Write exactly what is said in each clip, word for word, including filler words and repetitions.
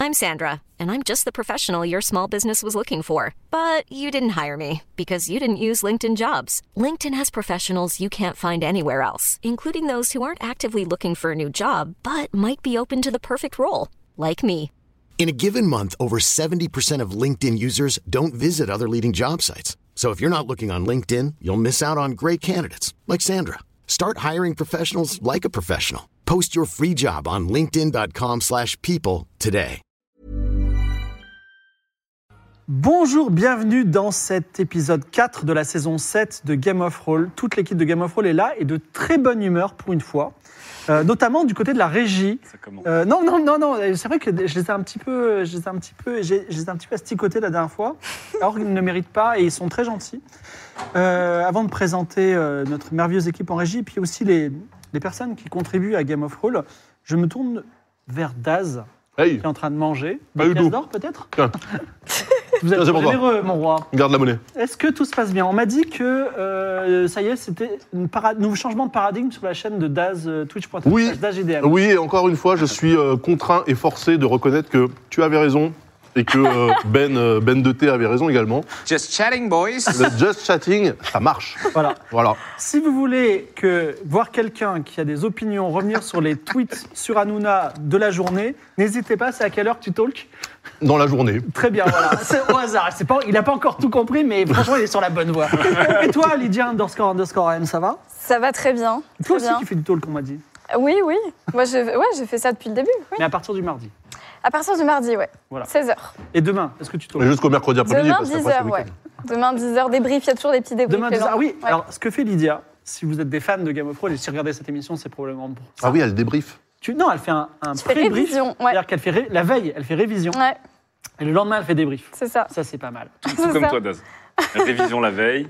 I'm Sandra, and I'm just the professional your small business was looking for. But you didn't hire me because you didn't use LinkedIn Jobs. LinkedIn has professionals you can't find anywhere else, including those who aren't actively looking for a new job, but might be open to the perfect role, like me. In a given month, over seventy percent of LinkedIn users don't visit other leading job sites. So if you're not looking on LinkedIn, you'll miss out on great candidates like Sandra. Start hiring professionals like a professional. Post your free job on linkedin dot com slash people today. Bonjour, bienvenue dans cet épisode quatre de la saison sept de Game of Roll. Toute l'équipe de Game of Roll est là et de très bonne humeur pour une fois. Euh, notamment du côté de la régie. Ça commence. Euh, non, non, non, non. C'est vrai que je les ai un petit peu, je les ai un petit peu, j'ai, je les ai un petit peu asticotés la dernière fois. Alors qu'ils ne méritent pas et ils sont très gentils. Euh, avant de présenter euh, notre merveilleuse équipe en régie, puis aussi les, les personnes qui contribuent à Game of Roll, je me tourne vers Daz, Hey. qui est en train de manger. Pas Des du pièces tout. d'or, peut-être. Tiens. Vous êtes Tiens, c'est pour toi. généreux, mon roi. Garde la monnaie. Est-ce que tout se passe bien ? On m'a dit que euh, ça y est, c'était un para- nouveau changement de paradigme sur la chaîne de Daz, euh, twitch point t v Oui. slash Daz G D M. Oui, et encore une fois, je suis euh, contraint et forcé de reconnaître que tu avais raison et que euh, Ben, euh, Ben de T avait raison également. Just chatting, boys. Le just chatting, ça marche. Voilà. Voilà. Si vous voulez que, voir quelqu'un qui a des opinions revenir sur les tweets sur Hanouna de la journée, n'hésitez pas, c'est à quelle heure que tu talk ? Dans la journée. Très bien, voilà. C'est au hasard. C'est pas, il n'a pas encore tout compris, mais franchement, il est sur la bonne voie. Et toi, Lydia underscore underscore M, ça va ? Ça va très bien. Toi Très aussi bien. qui fais du talk, on m'a dit. Oui, oui. Moi, je, ouais, j'ai fait ça depuis le début. Oui. Mais à partir du mardi. À partir du mardi, ouais. Voilà. seize heures. Et demain, est-ce que tu talk ? Mais jusqu'au mercredi après-midi. Demain, parce que dix après, c'est heures, le ouais. week-end. Demain, dix heures, débrief. Il y a toujours des petits débriefs. Demain, les dix heures. gens. Ah oui, Ouais. alors ce que fait Lydia, si vous êtes des fans de Game of Thrones et si regardez cette émission, c'est probablement pour ça. Ah oui, elle débrief. Tu, non, elle fait un, un Tu fais pré-brief. révision, ouais. C'est-à-dire qu'elle fait ré- la veille, elle fait révision. Ouais, Et le lendemain, elle fait débrief. c'est ça. Ça, c'est pas mal. Tout C'est comme ça. toi, Daz. La révision la veille.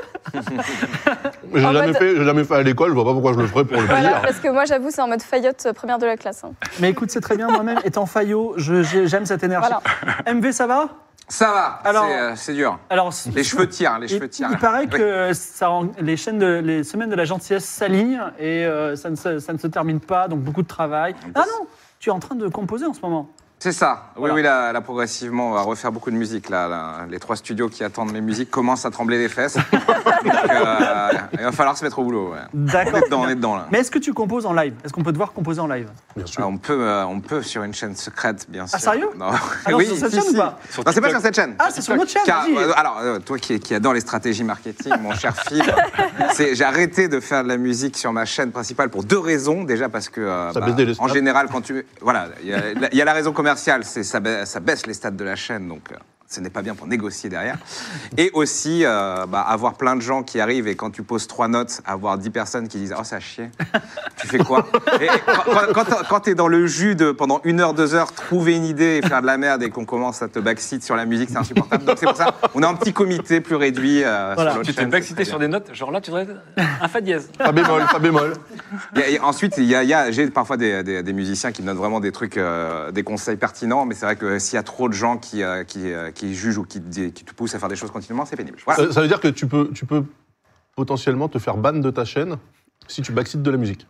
J'ai En jamais mode- fait, j'ai jamais fait à l'école, je vois pas pourquoi je le ferais pour le Voilà, plaisir. parce que moi, j'avoue, c'est en mode faillotte euh, première de la classe. hein. Mais écoute, c'est très bien. Moi-même, étant faillot, je- j'ai- j'aime cette énergie. Voilà. M V, ça va ? Ça va, Alors- c'est, euh, c'est dur. Alors, Les cheveux tirent, les il, cheveux tirent. il paraît que ça rend- les, chaînes de, les semaines de la gentillesse s'alignent et euh, ça, ne se, ça ne se termine pas, donc beaucoup de travail. Ah non, tu es en train de composer en ce moment. C'est ça. Oui, Voilà. oui, là, là, progressivement, on va refaire beaucoup de musique. Là, là. Les trois studios qui attendent mes musiques commencent à trembler les fesses. Donc, euh, il va falloir se mettre au boulot. Ouais. On D'accord. est dedans, on est dedans, là. Mais est-ce que tu composes en live ? Est-ce qu'on peut te voir composer en live ? Bien sûr. Ah, on, peut, euh, on peut sur une chaîne secrète, bien sûr. sérieux Non. Alors, oui, sur cette si, chaîne si. ou pas ? Sur Non, c'est pas TikTok. sur cette chaîne. Ah, c'est sur notre chaîne, Car- vas-y. euh, alors, euh, toi qui, qui adore les stratégies marketing, mon cher Phil, c'est, j'ai arrêté de faire de la musique sur ma chaîne principale pour deux raisons. Déjà parce que, euh, Ça baisse des en stats. général, quand tu... Voilà, il y, a- il y a la raison commerciale, c'est ça, ba- ça baisse les stats de la chaîne, donc euh, ce n'est pas bien pour négocier derrière. Et aussi, euh, bah, avoir plein de gens qui arrivent et quand tu poses trois notes, avoir dix personnes qui disent « Oh, ça a chier », tu fais quoi ? Et, et quand, quand, quand tu es dans le jus de, pendant une heure, deux heures, trouver une idée et faire de la merde et qu'on commence à te backseat sur la musique, c'est insupportable. Donc c'est pour ça, on a un petit comité plus réduit euh, Voilà. sur l'autre Tu te chaîne. backciter sur des notes, genre là, tu devrais un fa dièse. Pas bémol, pas bémol. Il y a- il y a- ensuite, il y a, il y a- j'ai parfois des, des- des musiciens qui me donnent vraiment des trucs, euh, des conseils pertinents, mais c'est vrai que s'il y a trop de gens qui, euh, qui, euh, qui jugent ou qui, te- qui te poussent à faire des choses continuellement, c'est pénible. Voilà. Ça, ça veut dire que tu peux, tu peux potentiellement te faire ban de ta chaîne si tu backseat de la musique.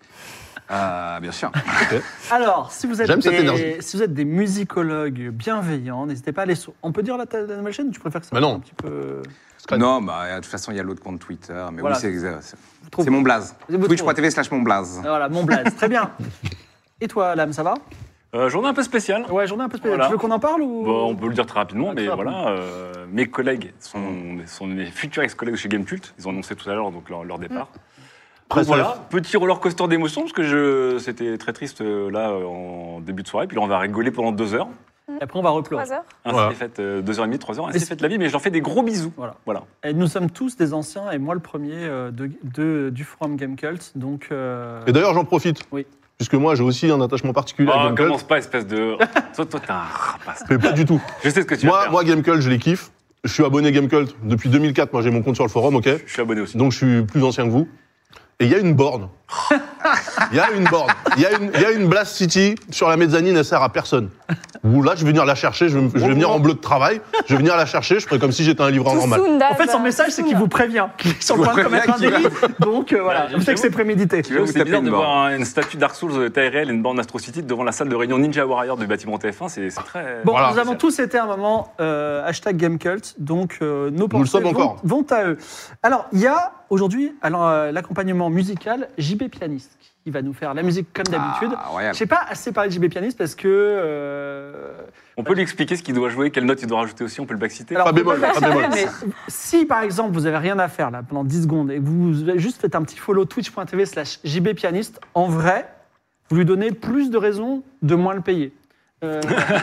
Euh, bien sûr. Alors, si vous êtes, J'aime cette des, énergie. si vous êtes des musicologues bienveillants, n'hésitez pas à aller sur... On peut dire la, ta- la nouvelle chaîne ? Tu préfères que ça Bah non. un petit peu... Non, bah, de toute façon, il y a l'autre compte Twitter, mais Voilà. oui, c'est, c'est, Vous trouvez- c'est mon blaze. Vous twitch point t v slash mon blaze. Voilà, mon blaze. Très bien. Et toi, Lame, ça va ? Euh, journée un peu spéciale. Ouais, journée un peu spéciale. Voilà. Tu veux qu'on en parle ou... Bon, on peut le dire très rapidement, Ah, mais très voilà, euh, mes collègues sont, sont mes futurs ex-collègues chez Gamecult. Ils ont annoncé tout à l'heure donc leur, leur départ. Très Donc voilà, petit roller coaster d'émotions parce que je, c'était très triste euh, là euh, en début de soirée. Puis là, on va rigoler pendant deux heures. Et après, on va repleurer. Trois heures. Ainsi Voilà. est faite euh, deux heures et demie, trois heures. Ainsi Mais est faite la vie, mais je leur fais des gros bisous. Voilà. Voilà. Et nous sommes tous des anciens, et moi le premier, euh, de, de- du forum Gamecult. Donc, euh, Et d'ailleurs, j'en profite. Oui. Puisque moi, j'ai aussi un attachement particulier à Oh, Gamecult. commence pas, espèce de. toi, toi, t'es un rapace. Mais pas du tout. Je sais ce que tu vas Moi, faire. moi, Gamecult, je les kiffe. Je suis abonné Gamecult depuis deux mille quatre. Moi, j'ai mon compte sur le forum, ok. Je suis abonné aussi. Donc, je suis plus ancien que vous. et il y a une borne. Il y a une borne. Il y a une, il y a une Blast City sur la mezzanine, elle sert à personne. Où là, je vais venir la chercher, je vais, je vais venir en bleu de travail, je vais venir la chercher, je ferai comme si j'étais un livreur normal. En fait, son message, c'est qu'il vous prévient qu'il est sur le point de commettre un délit. Donc euh, voilà, Ouais, je sais que c'est prémédité. Tu vois, vous c'est tapez bizarre une de borne. voir un- une statue Dark Souls taille réelle et une borne Astro City devant la salle de réunion Ninja Warrior du bâtiment T F un, c'est c'est très... Bon, Voilà. nous avons tous été à un moment euh, hashtag GameCult, donc euh, nos Nous le pensées sommes vont, encore. vont à eux. Alors, il y a aujourd'hui alors, euh, l'accompagnement musical J B Pianiste qui va nous faire la musique comme d'habitude. Ah, royal. Je sais pas assez parlé de J B Pianiste parce que... euh, On peut lui expliquer ce qu'il doit jouer, quelle note il doit rajouter aussi, on peut le backciter. Alors, Pas on peut bémol, pas pas le bémol. faire, mais si par exemple vous avez rien à faire là pendant dix secondes et que vous juste faites un petit follow twitch.tv slash jbpianiste, en vrai, vous lui donnez plus de raisons de moins le payer. Euh,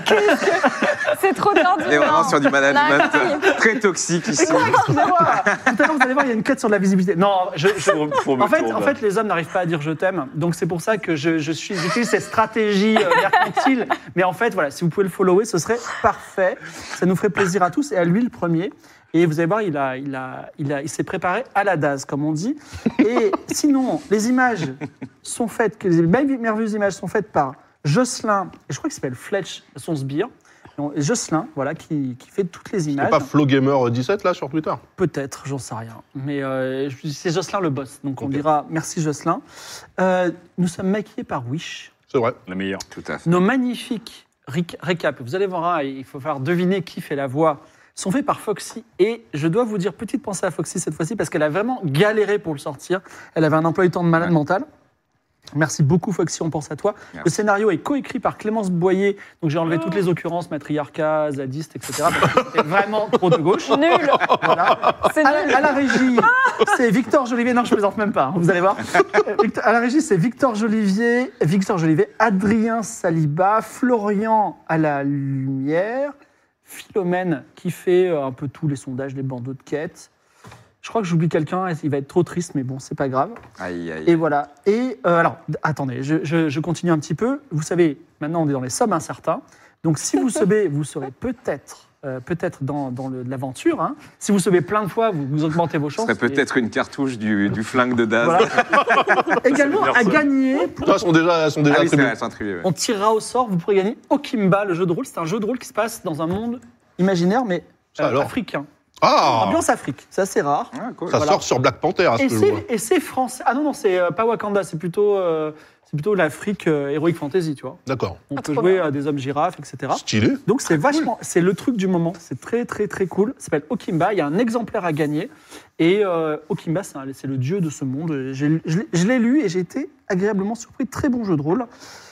C'est trop tendu. On est vraiment hein. sur du management Non, très toxique ici. excusez-moi, tout à l'heure vous allez voir, il y a une quête sur la visibilité. Non, je, je- Faut- faut me en, fait, tourner. en fait, les hommes n'arrivent pas à dire je t'aime, donc c'est pour ça que je, je suis, j'utilise cette stratégie euh, mercantile. Mais en fait, voilà, si vous pouvez le follower, ce serait parfait. Ça nous ferait plaisir à tous et à lui le premier. Et vous allez voir, il, a, il, a, il, a, il s'est préparé à la D A S, comme on dit. Et sinon, les images sont faites, que les merveilleuses images sont faites par Jocelyn, et je crois qu'il s'appelle Fletch, son sbire. Non, Jocelyn, voilà, qui, qui fait toutes les C'est images. pas FlowGamer dix-sept là sur Twitter? Peut-être, j'en sais rien. Mais euh, je- c'est Jocelyn le boss, donc on Ok. dira merci Jocelyn. Euh, nous sommes maquillés par Wish. C'est vrai. La meilleure. Tout à fait. Nos magnifiques ric- récaps, vous allez voir, hein, il faut falloir deviner qui fait la voix, sont faits par Foxy. Et je dois vous dire, petite pensée à Foxy cette fois-ci, parce qu'elle a vraiment galéré pour le sortir. Elle avait un emploi du temps de malade Ouais. mental. Merci beaucoup Foxy, on pense à toi. Merci. Le scénario est coécrit par Clémence Boyer, donc j'ai enlevé toutes les occurrences, matriarcat, zadiste, et cetera. Parce que c'était vraiment trop de gauche. Nul. Voilà. C'est À la, nul. à la régie, c'est Victor Jolivier. Non, je ne plaisante même pas, hein, vous allez voir. Euh, Victor- À la régie, c'est Victor Jolivier, Victor Jolivier, Adrien Saliba, Florian à la lumière, Philomène qui fait euh, un peu tous les sondages, les bandeaux de quête. Je crois que j'oublie quelqu'un, il va être trop triste, mais bon, c'est pas grave. Aïe, aïe. Et voilà. Et euh, alors, d- attendez, je, je- je continue un petit peu. Vous savez, maintenant, on est dans les sommes incertains. Donc, si vous sauvez, vous serez peut-être euh, peut-être dans, dans le- l'aventure. Hein. Si vous sauvez plein de fois, vous, vous augmentez vos Ce chances. serait peut-être une cartouche du, du flingue de Daz. Voilà. Également, C'est à bien ça. gagner, pour- Non, elles sont déjà, elles sont déjà Ah oui, c'est attribuées. vrai, elles sont attribuées, ouais. on tirera au sort, vous pourrez gagner Okimba, le jeu de rôle. C'est un jeu de rôle qui se passe dans un monde imaginaire, mais Ça alors. africain. Ah, Ambiance Afrique, c'est assez rare. Ah, cool. ça voilà. sort sur Black Panther, à ce Et que je vois. c'est, et c'est français. Ah non, non, c'est euh, pas Wakanda, c'est plutôt, euh, c'est plutôt l'Afrique euh, Heroic Fantasy, tu vois. D'accord. On Ah, peut trop jouer bien. à des hommes girafes, et cetera. Stylé. Donc c'est vachement, c'est le truc du moment. C'est très très très cool. Ça s'appelle Okimba. Il y a un exemplaire à gagner. Et euh, Okimba, c'est, un- c'est le dieu de ce monde. J'ai- je, l'ai, je l'ai lu et j'ai été agréablement surpris. Très bon jeu de rôle.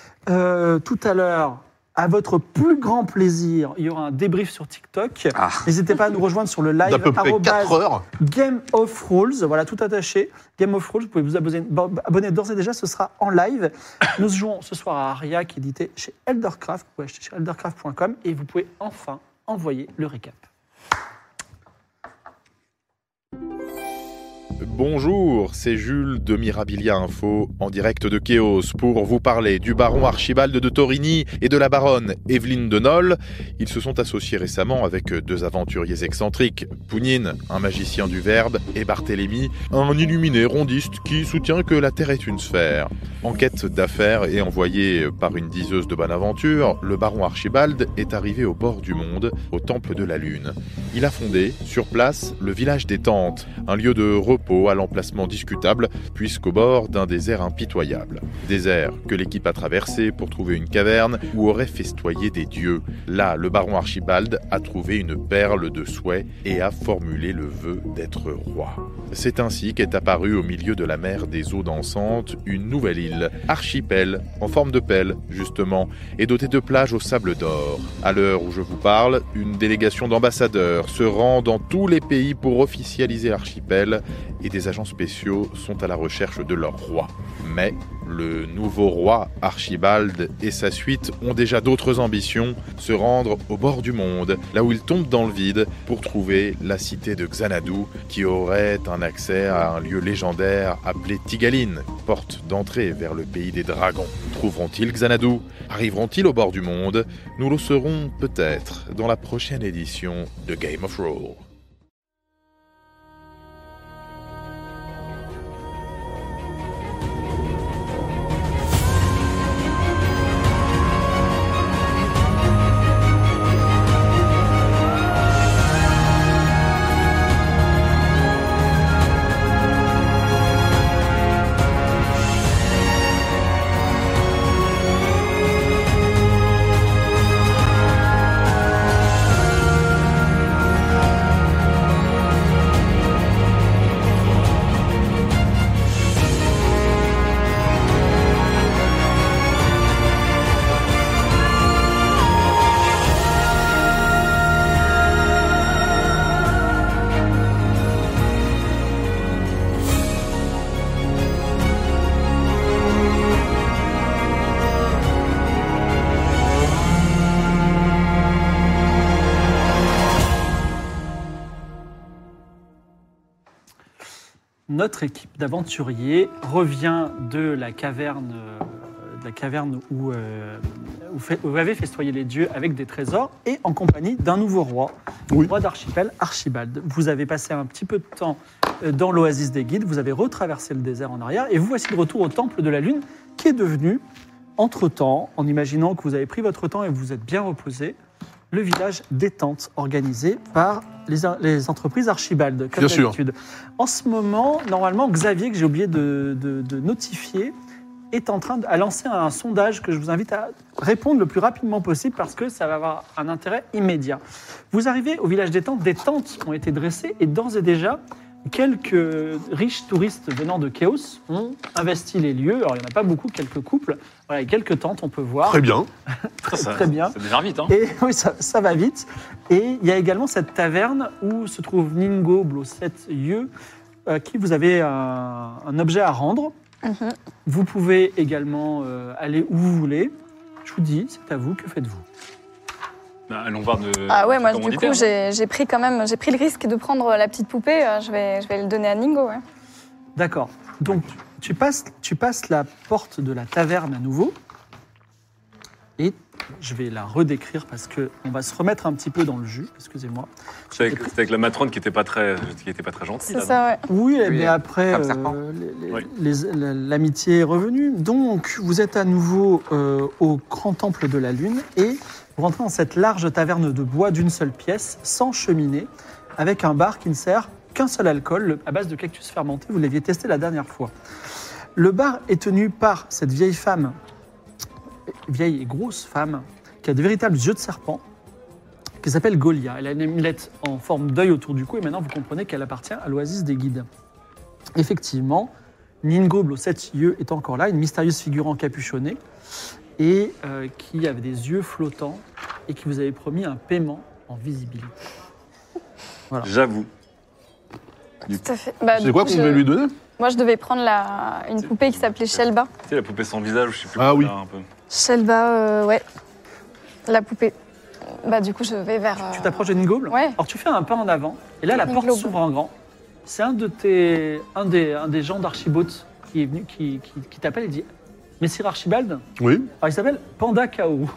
Euh, tout à l'heure, à votre plus grand plaisir, il y aura un débrief sur TikTok. Ah. N'hésitez pas à nous rejoindre sur le live D'à peu près arrobase quatre heures. Game of Rules, voilà, tout attaché. Game of Rules, vous pouvez vous abonner, bon, abonner d'ores et déjà, ce sera en live. Nous jouons ce soir à Aria, qui est édité chez Eldercraft. Vous pouvez acheter chez eldercraft point com et vous pouvez enfin envoyer le récap. Bonjour, c'est Jules de Mirabilia Info en direct de Chaos pour vous parler du baron Archibald de Torigny et de la baronne Evelyne de Nol. Ils se sont associés récemment avec deux aventuriers excentriques, Pounine, un magicien du verbe, et Barthélemy, un illuminé rondiste qui soutient que la Terre est une sphère. En quête d'affaires et envoyé par une diseuse de bonne aventure, le baron Archibald est arrivé au bord du monde, au temple de la Lune. Il a fondé, sur place, le village des Tentes, un lieu de repos à l'emplacement discutable, puisqu'au bord d'un désert impitoyable. Désert que l'équipe a traversé pour trouver une caverne où aurait festoyé des dieux. Là, le baron Archibald a trouvé une perle de souhait et a formulé le vœu d'être roi. C'est ainsi qu'est apparue au milieu de la mer des eaux dansantes une nouvelle île, archipel, en forme de pelle, justement, et dotée de plages au sable d'or. À l'heure où je vous parle, une délégation d'ambassadeurs se rend dans tous les pays pour officialiser l'archipel et des agents spéciaux sont à la recherche de leur roi. Mais le nouveau roi, Archibald, et sa suite ont déjà d'autres ambitions, se rendre au bord du monde, là où ils tombent dans le vide, pour trouver la cité de Xanadu, qui aurait un accès à un lieu légendaire appelé Tigaline, porte d'entrée vers le pays des dragons. Trouveront-ils Xanadu? Arriveront-ils au bord du monde? Nous le saurons peut-être dans la prochaine édition de Game of Roll. notre équipe d'aventuriers revient de la caverne, euh, de la caverne où, euh, où, fait- où vous avez festoyé les dieux avec des trésors et en compagnie d'un nouveau roi, Oui. le roi d'Archipel, Archibald. Vous avez passé un petit peu de temps euh, dans l'oasis des guides, vous avez retraversé le désert en arrière et vous voici de retour au temple de la lune qui est devenu, entre-temps, en imaginant que vous avez pris votre temps et vous êtes bien reposé, le village détente organisé par les, les entreprises Archibald, comme Bien sûr. d'habitude. En ce moment, normalement, Xavier, que j'ai oublié de, de- de notifier, est en train de à lancer un sondage que je vous invite à répondre le plus rapidement possible parce que ça va avoir un intérêt immédiat. Vous arrivez au village détente, des tentes ont été dressées et d'ores et déjà, quelques riches touristes venant de Chaos ont investi les lieux. Alors, il n'y en a pas beaucoup, quelques couples. Voilà, et quelques tentes, on peut voir. Très bien. Ça, ça- Très bien. Ça démarre vite, hein. Et oui, ça, ça va vite. Et il y a également cette taverne où se trouve Ningo Blosset Yeux, à qui vous avez un, un objet à rendre. Mhm. Vous pouvez également euh, aller où vous voulez. Je vous dis, c'est à vous, que faites-vous? Bah, allons voir de. Ah ouais, moi du commanditaire, coup j'ai j'ai pris quand même, j'ai pris le risque de prendre la petite poupée. euh, Je vais, je vais le donner à Ningo. Ouais. D'accord. Donc, tu passes, tu passes la porte de la taverne à nouveau. Et je vais la redécrire parce qu'on va se remettre un petit peu dans le jus. Excusez-moi. C'est avec, c'est avec la matrone qui était pas très, qui était pas très gentille. C'est là, ça, ouais. Oui, Oui, mais après, comme euh, serpent. les- les- Oui. les- la- l'amitié est revenue. Donc, vous êtes à nouveau euh, au grand temple de la Lune et vous rentrez dans cette large taverne de bois d'une seule pièce, sans cheminée, avec un bar qui ne sert qu'un seul alcool, le- à base de cactus fermenté. Vous l'aviez testé la dernière fois. Le bar est tenu par cette vieille femme, vieille et grosse femme, qui a de véritables yeux de serpent, qui s'appelle Golia. Elle a une amulette en forme d'œil autour du cou et maintenant vous comprenez qu'elle appartient à l'oasis des guides. Effectivement, Ningoble aux sept yeux est encore là, une mystérieuse figure encapuchonnée et euh, qui avait des yeux flottants et qui vous avait promis un paiement en visibilité. J'avoue. Tout à fait. Bah, C'est du quoi coup, qu'on je- devait lui donner? Moi je devais prendre la... une poupée qui s'appelait Shelba. Tu sais, la poupée sans visage, je sais plus. Ah quoi, oui. là, un peu. Shelba, euh, ouais. La poupée. Bah du coup je vais vers. euh, Tu t'approches de Ningoble. Ouais. Alors tu fais un pas en avant et là la porte Ningoble. s'ouvre en grand. C'est un de tes, un des, un des gens d'Archibald qui est venu, qui, qui, qui t'appelle et dit Messire Archibald. Oui. Alors il s'appelle Panda Kaoru.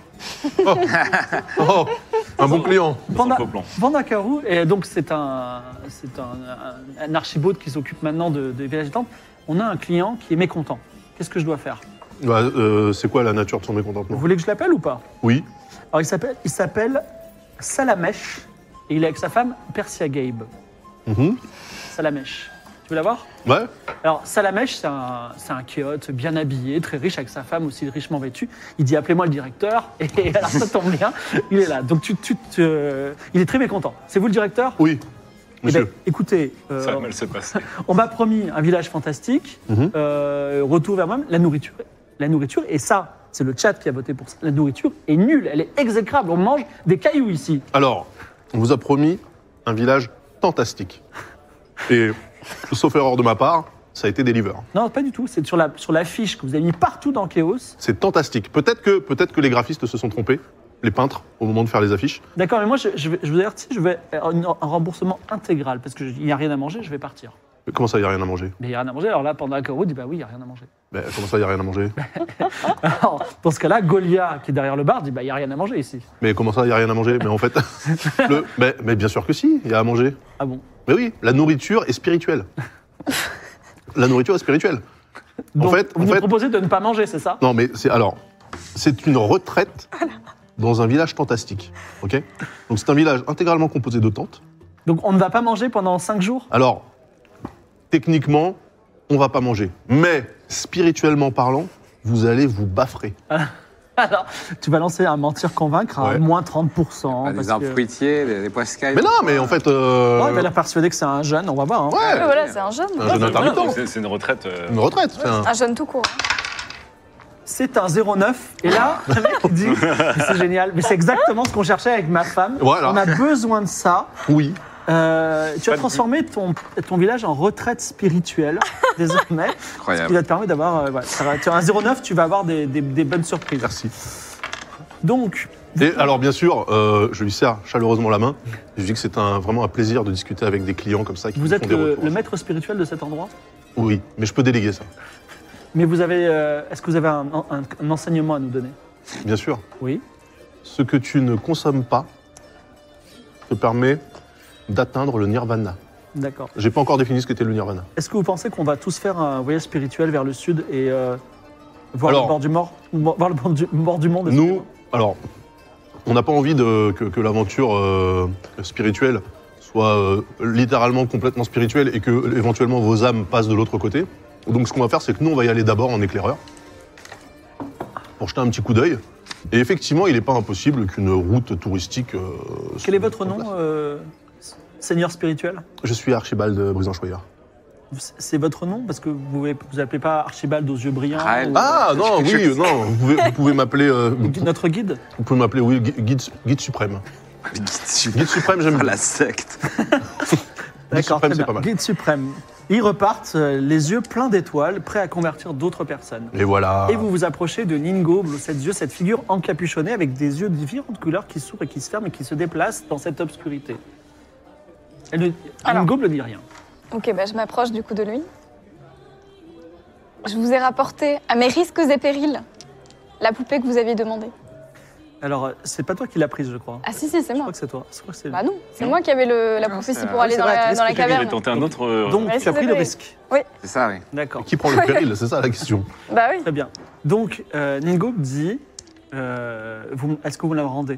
Oh, un bon client. Panda, faux plan. Panda Kaoru, et donc c'est un, c'est un, un, un Archibald qui s'occupe maintenant de, de Village des Temples. On a un client qui est mécontent. Qu'est-ce que je dois faire? Bah, euh, c'est quoi la nature de son Vous mécontentement? voulez que je l'appelle ou pas? Oui. Alors il s'appelle, il s'appelle Salamèche et il est avec sa femme Persia Gabe. Mhm. Salamèche. Tu veux la voir? Ouais. Alors, Salamèche, c'est un, c'est un kéote bien habillé, très riche, avec sa femme aussi richement vêtue. Il dit appelez-moi le directeur, et alors ça tombe bien, il est là. Donc, tu, tu te- il est très mécontent. C'est vous le directeur? Oui. Eh Monsieur. ben, écoutez, euh, Ça va mal se passer. on m'a promis un village fantastique, Mhm. euh, retour vers moi-même, la nourriture. La nourriture, et ça, c'est le chat qui a voté pour ça. La nourriture est nulle, elle est exécrable. On mange des cailloux ici. Alors, on vous a promis un village fantastique. Et, sauf erreur de ma part, ça a été deliver. Non, pas du tout. C'est sur la, sur l'affiche que vous avez mis partout dans Chaos. C'est fantastique. Peut-être que, peut-être que les graphistes se sont trompés, les peintres, au moment de faire les affiches. D'accord, mais moi, je, je, vais, je vous avertis, je vais un, un remboursement intégral parce qu'il n'y a rien à manger, je vais partir. Mais comment ça, il n'y a rien à manger? Mais il n'y a rien à manger, alors là, Panda Kaoru dit bah oui, il n'y a rien à manger. Ben, comment ça, il n'y a rien à manger? Alors, dans ce cas-là, Golia, qui est derrière le bar, dit bah il n'y a rien à manger ici. Mais comment ça, il n'y a rien à manger? Mais en fait, le, mais, mais bien sûr que si, il y a à manger. Ah bon? Mais oui, la nourriture est spirituelle. La nourriture est spirituelle. En Donc, fait, vous en nous fait- proposez de ne pas manger, c'est ça? Non, mais c'est alors, c'est une retraite dans un village fantastique, ok? Donc c'est un village intégralement composé de tentes. Donc on ne va pas manger pendant cinq jours? Alors, techniquement, on va pas manger, mais spirituellement parlant, vous allez vous baffrer. Alors, tu vas lancer un mentir convaincre à Ouais. moins trente pour cent. Bah, parce des arbres que- fruitiers, des, des poiscailles. Mais non, mais en fait, euh, Ouais, il va l'air persuadé que c'est un jeune, on va voir. hein. Ouais, ouais, voilà, c'est un jeune. un jeune intermittent, C'est c'est une retraite. euh, une retraite. c'est un- Un jeune tout court. C'est un zéro neuf. Et là, le mec il dit c'est génial, mais c'est exactement ce qu'on cherchait avec ma femme. Voilà. On a besoin de ça. Oui. Euh, tu as Pas de- transformé ton, ton village en retraite spirituelle, désormais. Ce qui Incroyable. va te permettre d'avoir. euh, voilà, ça va- tu as un zéro neuf, tu vas avoir des, des- des bonnes surprises. Merci. Donc, Et alors, bien sûr, euh, je lui serre chaleureusement la main. Et je dis que c'est un, vraiment un plaisir de discuter avec des clients comme ça qui Vous nous êtes font des le, retours. le maître spirituel de cet endroit? Oui, mais je peux déléguer ça. Mais vous avez, euh, est-ce que vous avez un, un- un enseignement à nous donner? Bien sûr. Oui. Ce que tu ne consommes pas te permet d'atteindre le nirvana. D'accord. J'ai pas encore défini ce qu'était le nirvana. Est-ce que vous pensez qu'on va tous faire un voyage spirituel vers le sud et euh, voir Alors- le bord du mort, voir le bord du, bord du monde? Nous, alors, on n'a pas envie de, que, que l'aventure euh, spirituelle soit euh, littéralement complètement spirituelle et que éventuellement vos âmes passent de l'autre côté. Donc ce qu'on va faire, c'est que nous, on va y aller d'abord en éclaireur pour jeter un petit coup d'œil. Et effectivement, il n'est pas impossible qu'une route touristique... euh, Quel est se votre mette en nom, place. euh, seigneur spirituel? Je suis Archibald Brisanchoyer. C'est votre nom? Parce que vous ne vous appelez pas Archibald aux yeux brillants? Raël. ou- Ah non, oui, euh, non, vous pouvez, vous pouvez m'appeler... euh, Notre guide? vous pouvez m'appeler, oui, gui- guide, guide suprême. Guide Guide suprême, j'aime Ah, bien. la secte. Guide D'accord, suprême, très c'est bien. pas mal. Guide suprême. Ils repartent, euh, les yeux pleins d'étoiles, prêts à convertir d'autres personnes. Et voilà. Et vous vous approchez de Ningo, aux sept yeux, cette figure encapuchonnée avec des yeux de différentes couleurs qui s'ouvrent et qui se ferment et qui se déplacent dans cette obscurité. Elle ne... Alors. Ningo ne dit rien. Ok, bah, je m'approche du coup de lui. Je vous ai rapporté, à mes risques et périls, la poupée que vous aviez demandée. Alors, euh, c'est pas toi qui l'as prise, je crois. Ah si, si, c'est Je moi. crois que c'est toi. Je crois que c'est... Bah non, c'est moi qui avais le, la Non, prophétie c'est- pour oui, aller c'est dans vrai, la, tu dans la risques que j'ai J'ai caverne. tenté un autre. euh, Donc, Ouais, tu as pris le c'est vrai. risque. C'est ça, oui. D'accord. Qui prend le péril, c'est ça la question. Bah oui. Très bien. Donc, euh, Ningo dit, euh, vous- est-ce que vous me la rendez?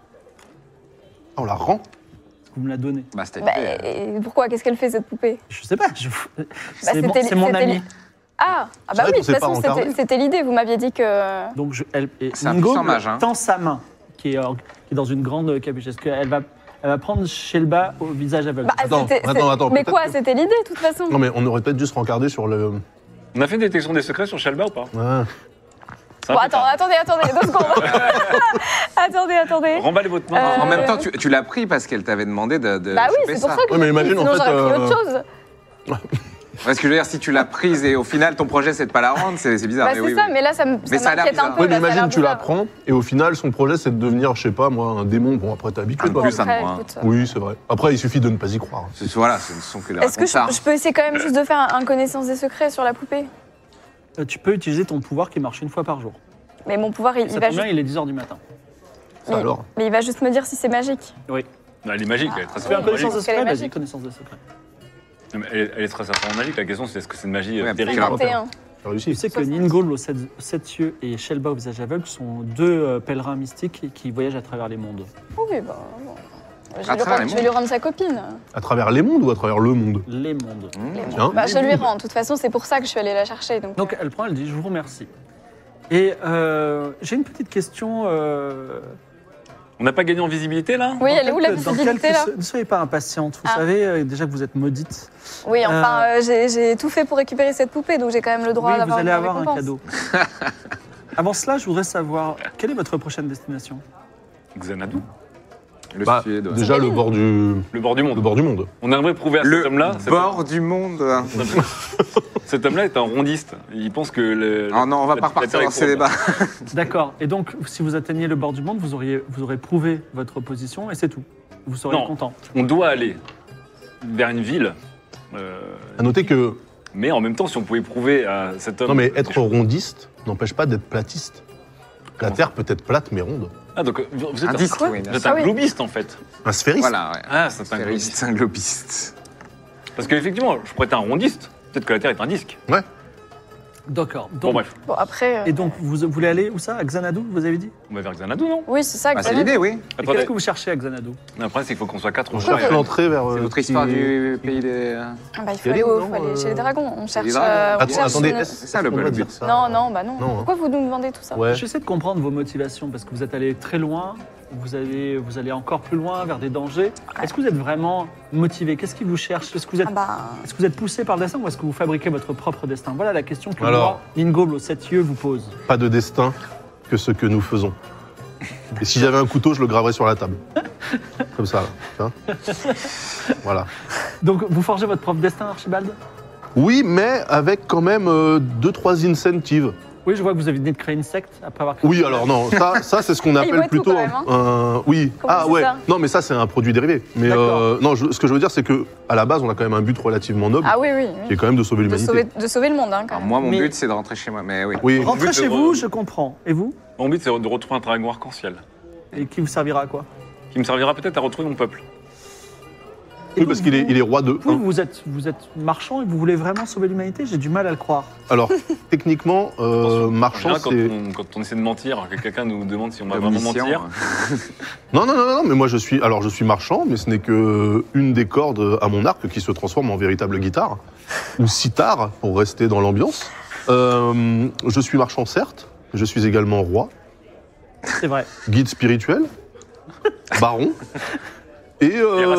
Est-ce On la rend. que vous me la donnez? Bah, c'était Bah, l'idée. et pourquoi? Qu'est-ce qu'elle fait cette poupée? Je sais pas. Je... c'est mon, c'était- c'est mon c'était- ami. Ah, ah C'est bah vrai oui, qu'on de s'est toute pas façon, rencarné. c'était c'était l'idée. Vous m'aviez dit que... Donc, je, elle, et C'est un Ningo puissant mage, hein. tend sa main, qui est, en- qui est dans une grande capuche. Est-ce qu'elle va, elle va prendre Shelba au visage aveugle? Bah, Attends, c'était- attends, c'est- attends, Mais peut-être quoi? que- C'était l'idée, de toute façon. Non mais on aurait peut-être dû se rencarder sur le... On a fait une détection des secrets sur Shelba ou pas? Ah. Ça Bon, va attends, plus tard. attendez, attendez, deux secondes. attendez, attendez. Remballez votre main. Euh, En même temps, tu, tu l'as pris parce qu'elle t'avait demandé de, de Bah oui, choper c'est pour ça que Ouais, mais j'ai pris, imagine, en sinon fait, j'aurais pris euh, autre chose. Parce que je veux dire, si tu l'as prise et au final ton projet c'est de pas la rendre, c'est c'est bizarre. Bah mais c'est oui, ça, oui. mais là ça me- Mais ça ça a l'air m'inquiète un bizarre. peu. Oui, mais là, ça a imagine, l'air tu la bizarre. prends et au final, son projet, c'est de devenir, je sais pas moi, un démon. Bon, après, t'es habitué, Un toi. peu plus, Après, ça, moi. écoute, Oui, c'est vrai. Après, il suffit de ne pas y croire. C'est- Voilà, ce ne sont que des Est-ce que racontards. je, je peux essayer quand même juste de faire un, un connaissance des secrets sur la poupée? Euh, Tu peux utiliser ton pouvoir qui marche une fois par jour. Mais mon pouvoir, il, Ça il va tombe bien, juste, il est dix heures du matin. Ça, mais, alors. mais il va juste me dire si c'est magique. Oui. Non, elle est magique, elle est très Tu fais un oui, connaissance de parce qu'elle est secret? Vas-y, magique. connaissance de secret. Non, mais Elle est, elle est très certainement magique. La question, c'est est-ce que c'est une magie Ouais, euh, après, terrible? la repère. vingt et un. T'as réussi. Tu sais que soixante. Ningol aux sept, sept yeux et Shelba au visage aveugle sont deux euh, pèlerins mystiques qui voyagent à travers les mondes. Oui, bah, bon. Je À vais, lui travers rendre, les je vais lui rendre sa copine. À travers les mondes ou à travers le monde? Les mondes. Mmh. Tiens. Bah, je lui rends. De toute façon, c'est pour ça que je suis allée la chercher. Donc, Donc euh, elle prend, elle dit, je vous remercie. Et euh, j'ai une petite question. euh, On n'a pas gagné en visibilité là? oui, dans elle est où la quelques- dans visibilité quelques- là? Ne soyez pas impatiente. Vous Ah. savez euh, déjà que vous êtes maudite. Oui, enfin, euh, j'ai- j'ai tout fait pour récupérer cette poupée, donc j'ai quand même le droit Oui, vous d'avoir allez une avoir un récompense. cadeau. Avant cela, je voudrais savoir quelle est votre prochaine destination? Xanadu. Le Bah, Suède, ouais. déjà, le bord du... Le bord du le monde. bord du monde. On aimerait prouver à Le cet homme-là. cet bord du monde. Cet homme-là est un rondiste. Il pense que. Le, Oh non, on va la- pas la repartir Terre est dans ces courbe. débats. D'accord. Et donc, si vous atteignez le bord du monde, vous, auriez, vous aurez prouvé votre position et c'est tout. Vous serez Non. content. On doit aller vers une ville. euh, À noter que, mais en même temps, si on pouvait prouver à cet homme. non mais être rondiste n'empêche pas d'être platiste. La Comment Terre peut être plate mais ronde. Ah, donc euh, vous êtes Un un, disque, Quoi oui. bien vous êtes sûr. un Ah oui. globiste en fait. Un sphériste. Voilà, ouais. Ah, c'est un Sphériste, globiste. un globiste. Parce qu'effectivement, je pourrais être un rondiste. Peut-être que la Terre est un disque. Ouais. D'accord. Bon, Donc- bref, Bon, après. euh, Et donc, vous, vous voulez aller où ça? À Xanadu, vous avez dit? on va vers Xanadu, non? Oui, c'est ça. Bah, c'est Xanadu. l'idée, oui. Et Attendez, qu'est-ce que vous cherchez à Xanadu? après, c'est qu'il faut qu'on soit quatre. On au cherche carré. l'entrée vers... C'est euh, votre histoire qui- du pays des. Ah bah, il faut Il y a aller, des au- noms, faut aller euh, chez les dragons. On cherche. dragons. euh, on Attends, cherche attendez, une- est-ce C'est ça, le qu'on but. doit dire ça Non, non, bah non. Non, hein. Pourquoi vous nous demandez tout ça? Ouais. J'essaie de comprendre vos motivations parce que vous êtes allé très loin, vous allez, vous allez encore plus loin vers des dangers. Est-ce que vous êtes vraiment motivé? Qu'est-ce qui vous cherche? Est-ce que vous êtes, Ah bah. est-ce que vous êtes poussé par le destin ou est-ce que vous fabriquez votre propre destin? Voilà la question que Alors. moi, Ningoble aux sept yeux, vous pose. Pas de destin que ce que nous faisons. Et si j'avais un couteau, je le graverais sur la table. Comme ça, là. tu vois. Voilà. Donc vous forgez votre propre destin, Archibald? Oui, mais avec quand même euh, deux, trois incentives. Oui, je vois que vous avez venez de créer une secte après avoir créé. Oui, alors non, ça, ça c'est ce qu'on il appelle boit tout, plutôt quand même, hein. un. Oui. Comment Ah c'est ouais. ça Non, mais ça c'est un produit dérivé. Mais D'accord. euh, non, je- ce que je veux dire, c'est que à la base, on a quand même un but relativement noble, Ah oui, oui. qui oui. est quand même de sauver De l'humanité. sauver, de sauver le monde, hein, quand Alors, même. moi, mon Mais- but, c'est de rentrer chez moi. Mais oui. Oui. Rentrez but, chez c'est vous, re- je comprends. Et vous? Mon but, c'est de retrouver un dragon arc-en-ciel Et qui vous servira à quoi? qui me servira peut-être à retrouver mon peuple. Et Oui, vous, parce qu'il est, vous- il est roi de. Vous, vous êtes, vous êtes marchand et vous voulez vraiment sauver l'humanité? J'ai du mal à le croire. Alors, techniquement, euh, Attention, en marchand, général, quand c'est. on, quand on essaie de mentir, que quelqu'un nous demande si on va Omniscient, vraiment mentir. hein. Non, non, non, non, mais moi je suis. Alors, je suis marchand, mais ce n'est que une des cordes à mon arc qui se transforme en véritable guitare ou sitar pour rester dans l'ambiance. Euh, je suis marchand, certes. Je suis également roi, C'est vrai. guide spirituel, baron. Et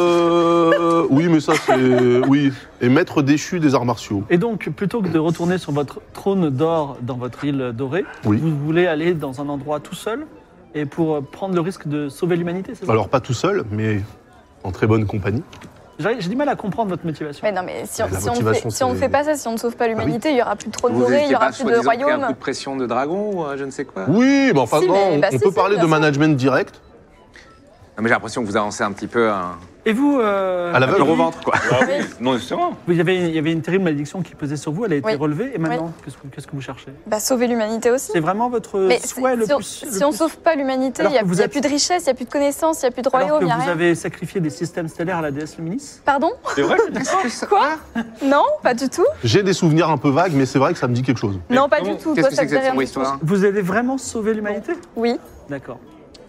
euh, oui, mais ça c'est oui. Et maître déchu des arts martiaux. Et donc, plutôt que de retourner sur votre trône d'or dans votre île dorée, Oui. vous voulez aller dans un endroit tout seul et pour prendre le risque de sauver l'humanité, c'est ça? Alors pas tout seul, mais en très bonne compagnie. J'ai j'ai du mal à comprendre votre motivation. Mais non, mais si on La si on ne motivation, fait, si on ne c'est- fait pas ça, si on ne sauve pas l'humanité, il n'y aura plus de trône Vous doré, il n'étiez n'y aura pas plus de soi-disant pris un royaume. coup de pression de dragon ou euh, je ne sais quoi. Oui, mais enfin Si, non, mais- on, bah, on si, peut si, parler bien de sûr. management direct. Non, mais j'ai l'impression que vous avancez un petit peu un, Et vous, euh, À la un veuve. peu au ventre, quoi. Ah oui, non, c'est vrai. vous il y, avait, il y avait une terrible malédiction qui pesait sur vous, elle a été Oui. relevée, et maintenant, qu'est-ce que, qu'est-ce que vous cherchez? Bah, sauver l'humanité aussi. C'est vraiment votre Mais souhait c'est- le si on, plus... si le on plus- sauve pas l'humanité, il Alors n'y a, que vous il y a êtes- plus de richesse, il n'y a plus de connaissances, il n'y a plus de Alors royaume, que il n'y a vous rien. avez sacrifié des systèmes stellaires à la déesse Luminis? Pardon? C'est vrai. Quoi? Non, pas du tout. J'ai des souvenirs un peu vagues, mais c'est vrai que ça me dit quelque chose. Non, pas comment- du tout. Qu'est-ce Toi, que ça c'est te que dit cette rien sombre du tout. histoire Vous allez vraiment sauver l'humanité? Oui. D'accord.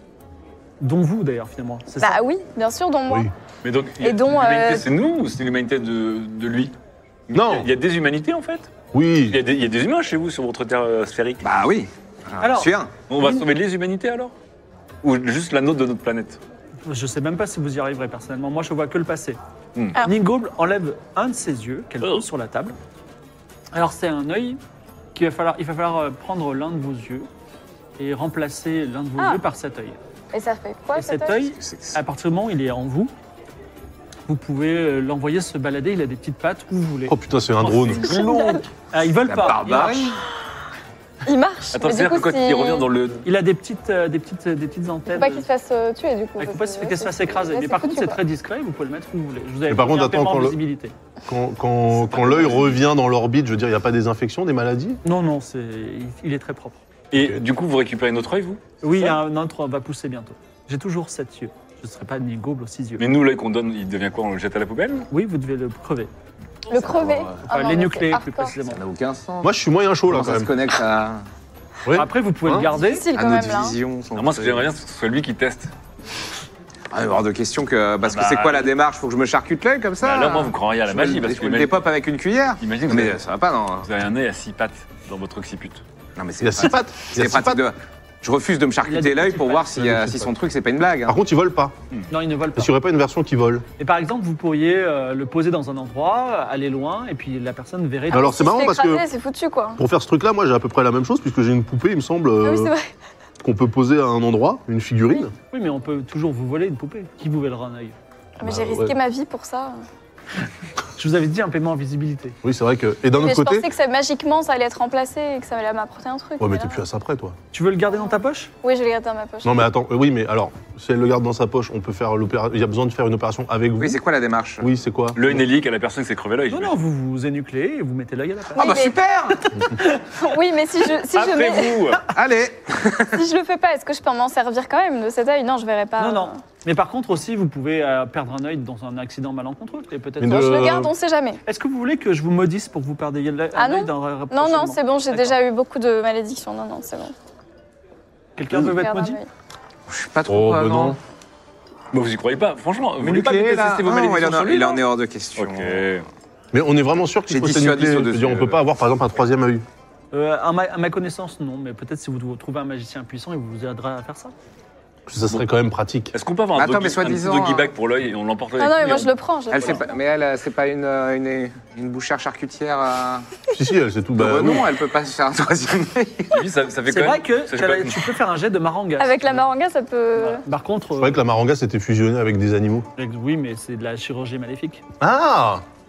Dont vous, d'ailleurs, finalement. C'est Bah ça? oui, bien sûr, dont moi. Oui. Mais donc, Et dont, l'humanité, euh, c'est nous ou c'est l'humanité de, de lui? Non. Il y a- il y a des humanités en fait. Oui. Il y, a des, il y a des humains chez vous sur votre terre euh, sphérique. Bah oui. Alors- Alors, suis un. On va Oui. sauver les humanités alors? Ou juste la nôtre de notre planète? Je sais même pas si vous y arriverez, personnellement. Moi, je vois que le passé. Hmm. Ah. Ningauble enlève un de ses yeux, qu'elle Oh. pose sur la table. Alors, c'est un œil qu'il va falloir, il va falloir euh, prendre l'un de vos yeux et remplacer l'un de vos Ah. yeux par cet œil. Et ça fait quoi Et cet cet œil œil, C'est que c'est- à partir du moment où il est en vous, vous pouvez euh, l'envoyer se balader. Il a des petites pattes où vous voulez. Oh putain, c'est un drone. Long. Ah, ils veulent La pas. barbarie. Il marche. Il marche. Attends, mais du c'est-à-dire que coup, quand si- il revient dans le. Il a des petites, euh, des petites, des petites Faut antennes. pas qu'il se fasse euh, tuer, du coup. Il ne faut parce pas que se là, qu'elle se c'est- fasse écraser. là, Mais par contre, foutu, c'est quoi. très discret. Vous pouvez le mettre où vous voulez. Je vous avais Mais par promis contre, un attends, paiement quand en le- visibilité. Quand, quand, quand l'œil revient dans l'orbite, je veux dire, il n'y a pas des infections, des maladies? Non, non, c'est, il- il est très propre. Et du coup, vous récupérez notre œil, vous? Oui, Ça un autre va pousser bientôt. J'ai toujours sept yeux. Je ne serai pas ni gauble aux six yeux. Mais nous, l'œil qu'on donne, il devient quoi? On le jette à la poubelle? Oui, vous devez le crever. Le crever. Enfin, Ah Enfin, non, les mais nucléer, c'est plus hardcore. précisément. Ça n'a aucun sens. Moi, je suis moyen chaud là Comment quand ça se même. connecte à, Oui. Après, vous pouvez Hein le garder. Difficile à quand notre même, là. vision son Ah, moi, ce que truc. j'aimerais bien, c'est que ce soit lui qui teste. Ah, hors de question que. Parce que Ah bah, c'est quoi la démarche? Faut que je me charcute l'œil comme ça? Bah, là, moi, vous croiriez à la Je magie me- parce je que me le imagine, dépop avec une cuillère? imagine que Non, vous, mais avez, ça va pas, non. vous avez un œil à six pattes dans votre occiput. Non, mais c'est Il y a six pratique. pattes. Il y C'est a six pratique pattes. de. Je refuse de me Il a charcuter des l'œil petites pour voir pattes. si, Il a des euh, petites si son pattes. truc, c'est pas une blague. hein. Par contre, ils volent pas. Non, ils ne volent pas. Est-ce qu'il n'y aurait pas une version qui vole? Et par exemple, vous pourriez euh, le poser dans un endroit, aller loin, et puis la personne verrait. Alors, c'est Si marrant se fait parce que écraser, c'est foutu, quoi. pour faire ce truc-là, moi, j'ai à peu près la même chose puisque j'ai une poupée, il me semble, Ah oui, euh, c'est vrai. qu'on peut poser à un endroit, une figurine. Oui, mais on peut toujours vous voler une poupée. Qui vous volera un œil? Mais Bah, j'ai risqué ouais. ma vie pour ça. Je vous avais dit un paiement en visibilité. Oui, c'est vrai que. Et d'un Mais autre je côté. pensais que ça, magiquement, ça allait être remplacé et que ça allait m'apporter un truc. Ouais, mais là- t'es plus à ça près, toi. Tu veux le garder dans ta poche? Oui, je l'ai gardé dans ma poche. Non, mais attends, euh, oui, mais alors, si elle le garde dans sa poche, on peut faire l'opération. Il y a besoin de faire une opération avec vous. Oui, c'est quoi la démarche? Oui, c'est quoi? L'œil nélique à la personne qui s'est crevé l'œil. Non, non, vous vous énucléez et vous mettez l'œil à la place. Ah, bah mais- super! Oui, mais si je, si je, Après mets- vous, Allez! si je le fais pas, est-ce que je peux m'en servir quand même de cet œil? Non, je verrai pas. Non, non. Mais par contre aussi, vous pouvez euh, perdre un œil dans un accident malencontreux. Et peut-être. Mais Bon, de- je le garde, on sait jamais. Est-ce que vous voulez que je vous maudisse pour que vous perdiez l'œil Ah un œil non. dans- Non, non, prochainement c'est bon, j'ai D'accord. déjà eu beaucoup de malédictions. Non, non, c'est bon. Quelqu'un veut Je être garde un maudit? œil. Je suis pas trop. Oh, euh, bah non. Bah, vous y croyez pas, franchement. Vous Vous voulez pas nucléez, là? tester vos Ah, malédictions il en sur est- lui, Il là en est hors de question. Ok. Mais on est vraiment sûr qu'il J'ai faut dissuadé s'énucléer. sur Je veux deux dire, on yeux. peut pas avoir, par exemple, un troisième œil. Euh, à, ma, à ma connaissance, non. Mais peut-être si vous trouvez un magicien puissant, il vous aidera à faire ça. Ça serait quand même pratique. Est-ce qu'on peut avoir un Attends, doggy, mais un soi-disant, petit doggy hein. bag pour l'œil et on l'emporte avec Ah non, mais nous, moi et je on- le prends. Je le Elle fait prends. pas, mais elle, euh, c'est pas une, euh, une, une bouchère charcutière euh, Si, si, elle, c'est tout. de Bah, renom, elle peut pas se faire un troisième œil. Oui, ça, ça fait C'est quand vrai même- que ça fait t'as- quand même- tu peux faire un jet de maranga. Avec la maranga, ça peut. Voilà. Par contre, C'est vrai que la maranga s'était fusionnée avec des animaux. euh, oui, mais c'est de la chirurgie maléfique. Ah!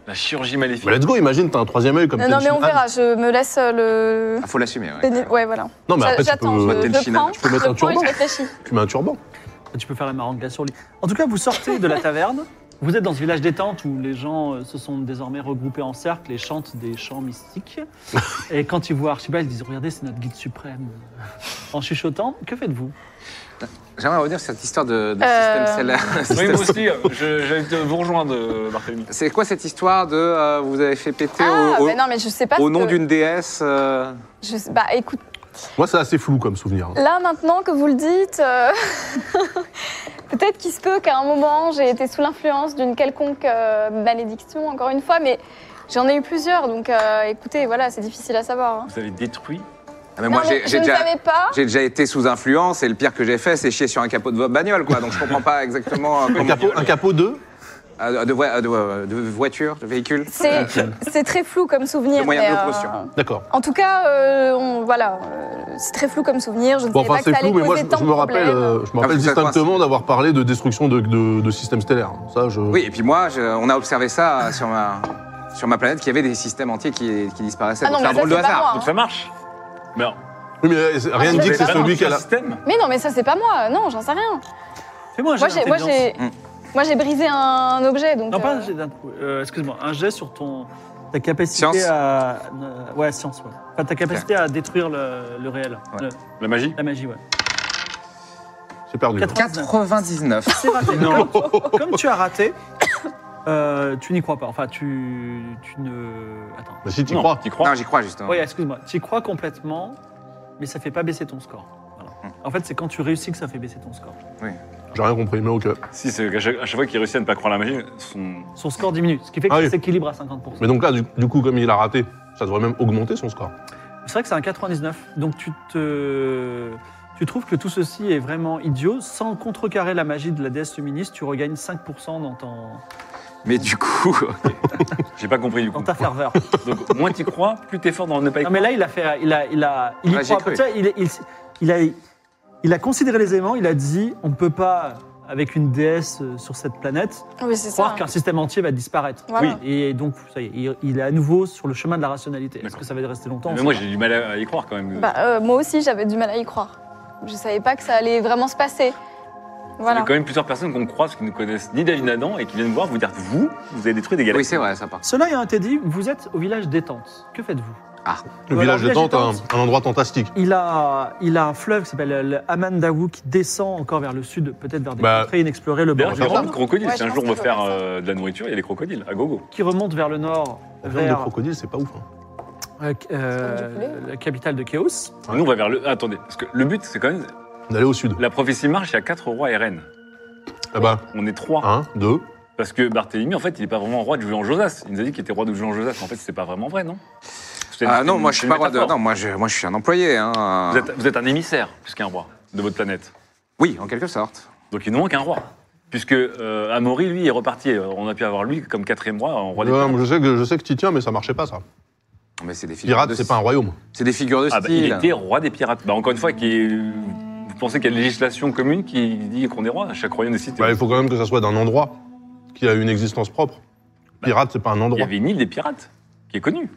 La chirurgie maléfique. Bah, let's go, imagine, t'as un troisième œil comme Non, non, mais on Tenshinhan. verra. Je me laisse euh, le. Ah, faut l'assumer, ouais. béné- Ouais, voilà. Non, mais J'a- après, tu J'attends, peux- je, Bah, je Tenshinhan, prends, tu peux mettre je un prends et turban. je réfléchis. Tu mets un turban. Tu peux faire la marangla sur lui. En tout cas, vous sortez de la taverne. Vous êtes dans ce village détente où les gens euh, se sont désormais regroupés en cercle et chantent des chants mystiques. Et quand ils voient Archibald, ils disent « Regardez, c'est notre guide suprême. » En chuchotant, que faites-vous? J'aimerais revenir sur cette histoire de, de Euh, système stellaire. Oui, Système moi aussi, je- j'allais te- vous rejoindre, Barthélemy. C'est quoi cette histoire de euh, vous avez fait péter Ah, au, au- mais non, mais je sais pas. au ce nom que- d'une déesse euh, je sais- Bah, écoute, Moi, c'est assez flou comme souvenir. là maintenant que vous le dites, euh, peut-être qu'il se peut qu'à un moment j'ai été sous l'influence d'une quelconque euh, malédiction, encore une fois, mais j'en ai eu plusieurs, donc euh, écoutez, voilà, c'est difficile à savoir. hein. Vous avez détruit. Ah, mais Non, moi, mais j'ai je j'ai ne déjà, savais pas. j'ai déjà été sous influence et le pire que j'ai fait, c'est chier sur un capot de votre bagnole, quoi. Donc je comprends pas exactement euh, Un comment capot, un capot de Euh, de, voi- de- de voiture, de véhicule. C'est c'est très flou comme souvenir. De moyens mais, de euh, locomotion. D'accord. En tout cas, euh, on- voilà, euh, c'est très flou comme souvenir. Je ne Bon, savais enfin, pas c'est que ça allait flou, mais moi, causer je, tant je de me rappelle, problèmes. euh, je me Ah, rappelle vous savez quoi, distinctement d'avoir parlé de destruction de, de, de systèmes stellaires. Ça, je... Oui, et puis moi, je- on a observé ça sur ma, sur ma planète, qu'il y avait des systèmes entiers qui, qui disparaissaient. Ah non, Donc c'est un mais ça, drôle de c'est pas hasard. moi, Donc ça marche. Mais alors, Oui, mais euh, c'est- rien Ah, ne dit je que c'est sais pas, celui qui a la... système. Mais non, mais ça, c'est pas moi. Non, j'en sais rien. Fais-moi un jet Moi, j'ai, moi, d'intelligence. j'ai, Mm. moi, j'ai brisé un objet, donc. Non, pas un euh, jet d'int- euh, excuse-moi, un jet sur ton, ta capacité Science. à... euh, ouais, science, ouais. Enfin, ta capacité à détruire le, le réel. Ouais. Le- La magie. la magie, ouais. J'ai perdu. quatre-vingt-dix-neuf. C'est raté. Non. Comme tu as raté, euh, tu n'y crois pas. Enfin, tu, tu ne... Attends. Mais si tu Non, crois. tu crois. Non, j'y crois justement. Oui, excuse-moi. Tu y crois complètement, mais ça fait pas baisser ton score. Voilà. En fait, c'est quand tu réussis que ça fait baisser ton score. J'ai rien compris, mais ok. Si, c'est qu'à chaque, à chaque fois qu'il réussit à ne pas croire à la magie, son... Son score diminue, ce qui fait que Ah ça oui. s'équilibre à cinquante pour cent. Mais donc là, du, du coup, comme il a raté, ça devrait même augmenter son score. C'est vrai que c'est un quatre-vingt-dix-neuf. Donc tu te... Tu trouves que tout ceci est vraiment idiot. Sans contrecarrer la magie de la déesse luministe, tu regagnes cinq pour cent dans, ton... Mais du coup, J'ai pas compris du dans coup. ta ferveur. Donc moins t'y crois, plus t'es fort dans ne pas y Non, croire. mais là, il a fait... Il a, il a, il y Ah, j'y ai croit. cru. Tu sais, il, il, il a, il a considéré les éléments, il a dit, on ne peut pas, avec une déesse euh, sur cette planète, Oui, c'est ça. croire qu'un système entier va disparaître. Voilà. Oui. Et donc, ça y est, il, il est à nouveau sur le chemin de la rationalité. Est-ce D'accord. que ça va rester longtemps? Mais on moi sait j'ai du mal à y croire quand même. Bah, euh, moi aussi, j'avais du mal à y croire. Je savais pas que ça allait vraiment se passer. Il y Voilà. a quand même plusieurs personnes qu'on croise qui ne connaissent ni David Adam et qui viennent voir vous dire vous, vous avez détruit des oui, galaxies. c'est vrai, ça part. Cela ayant été dit, vous êtes au village détente. Que faites-vous? Le Voilà, village de village Tente, un, détente. un endroit fantastique. Il a, il a un fleuve qui s'appelle le Amandawu qui descend encore vers le sud, peut-être vers des Bah, contrées inexplorées, le D'ailleurs, bord il y a du beaucoup Rhône, de crocodiles. Ouais, si un je jour on pense veut que je faire vais faire euh, de la nourriture, il y a des crocodiles, à gogo. qui remonte vers le nord, En termes de vers crocodile, c'est pas ouf. hein. euh, euh, C'est comme du poulet. la capitale de Chaos. Nous on va vers le. ah, attendez, parce que le but c'est quand même. D'aller au sud. La prophétie marche, il y a quatre rois et reines. Ah bah, On est trois. un, deux. Parce que Barthélemy, en fait, il n'est pas vraiment roi de Julian Josas. Il nous a dit qu'il était roi de Julian Josas. En fait, c'est pas vraiment vrai, non? C'est une- Ah non, c'est moi une- je c'est suis une pas roi de. métaphore. Non, moi je, moi je suis un employé. Hein. Vous êtes, vous êtes un émissaire, plus qu'un roi, de votre planète. Oui, en quelque sorte. Donc il nous manque un roi. Puisque euh, Amaury, lui, est reparti. On a pu avoir lui comme quatrième roi, en roi des Ouais, pirates. moi, je sais que je sais que tu tiens, mais ça marchait pas, ça. Mais c'est des figures. Pirate, de c'est pas un royaume. C'est des figures de Ah bah, il style. était roi des pirates. Bah, encore une fois, qui est- vous pensez qu'il y a une législation commune qui dit qu'on est roi? Chaque royaume décide. Bah, il faut quand même que ça soit d'un endroit qui a une existence propre. Pirate, c'est pas un Il y endroit. avait une île des pirates, qui est connue.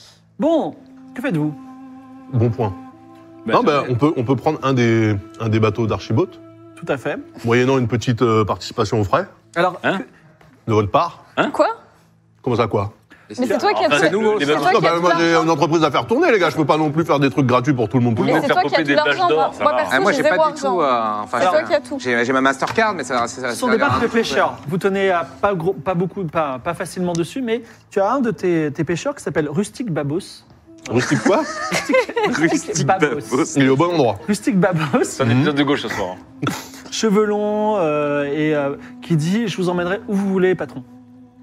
Bon, que faites-vous? Bon point. Bah, non, bah, on peut, on peut prendre un des, un des bateaux d'Archibald, Tout à fait. moyennant une petite euh, participation aux frais Alors, Hein que- de votre part. Quoi? Comment ça, quoi? Mais c'est toi qui as Enfin, tout c'est l'argent. nouveau, C'est les toi bateaux- qui as bah, tout moi, j'ai l'argent. une entreprise à faire tourner, les gars. Je peux pas non plus faire des trucs gratuits pour tout le monde tout le Mais temps. Mais c'est faire toi qui as popper tout des badges l'argent. d'or, Moi, ça moi, va. perso, Ah, moi j'ai j'ai zéro pas du argent. tout. euh, enfin, C'est j'ai- toi qui as tout. J'ai j'ai ma Mastercard, mais ça. ça, Ce sont des barques de pêcheurs. Vous tenez à pas, gros, pas beaucoup, pas, pas facilement dessus, mais tu as un de tes, tes pêcheurs qui s'appelle Rustic Babos. Rustique quoi? Rustic Babos. Babos. Il est au bon endroit. Rustic Babos, C'est un épisode de gauche ce soir. cheveux longs, euh, et euh, qui dit « Je vous emmènerai où vous voulez, patron Patron. ».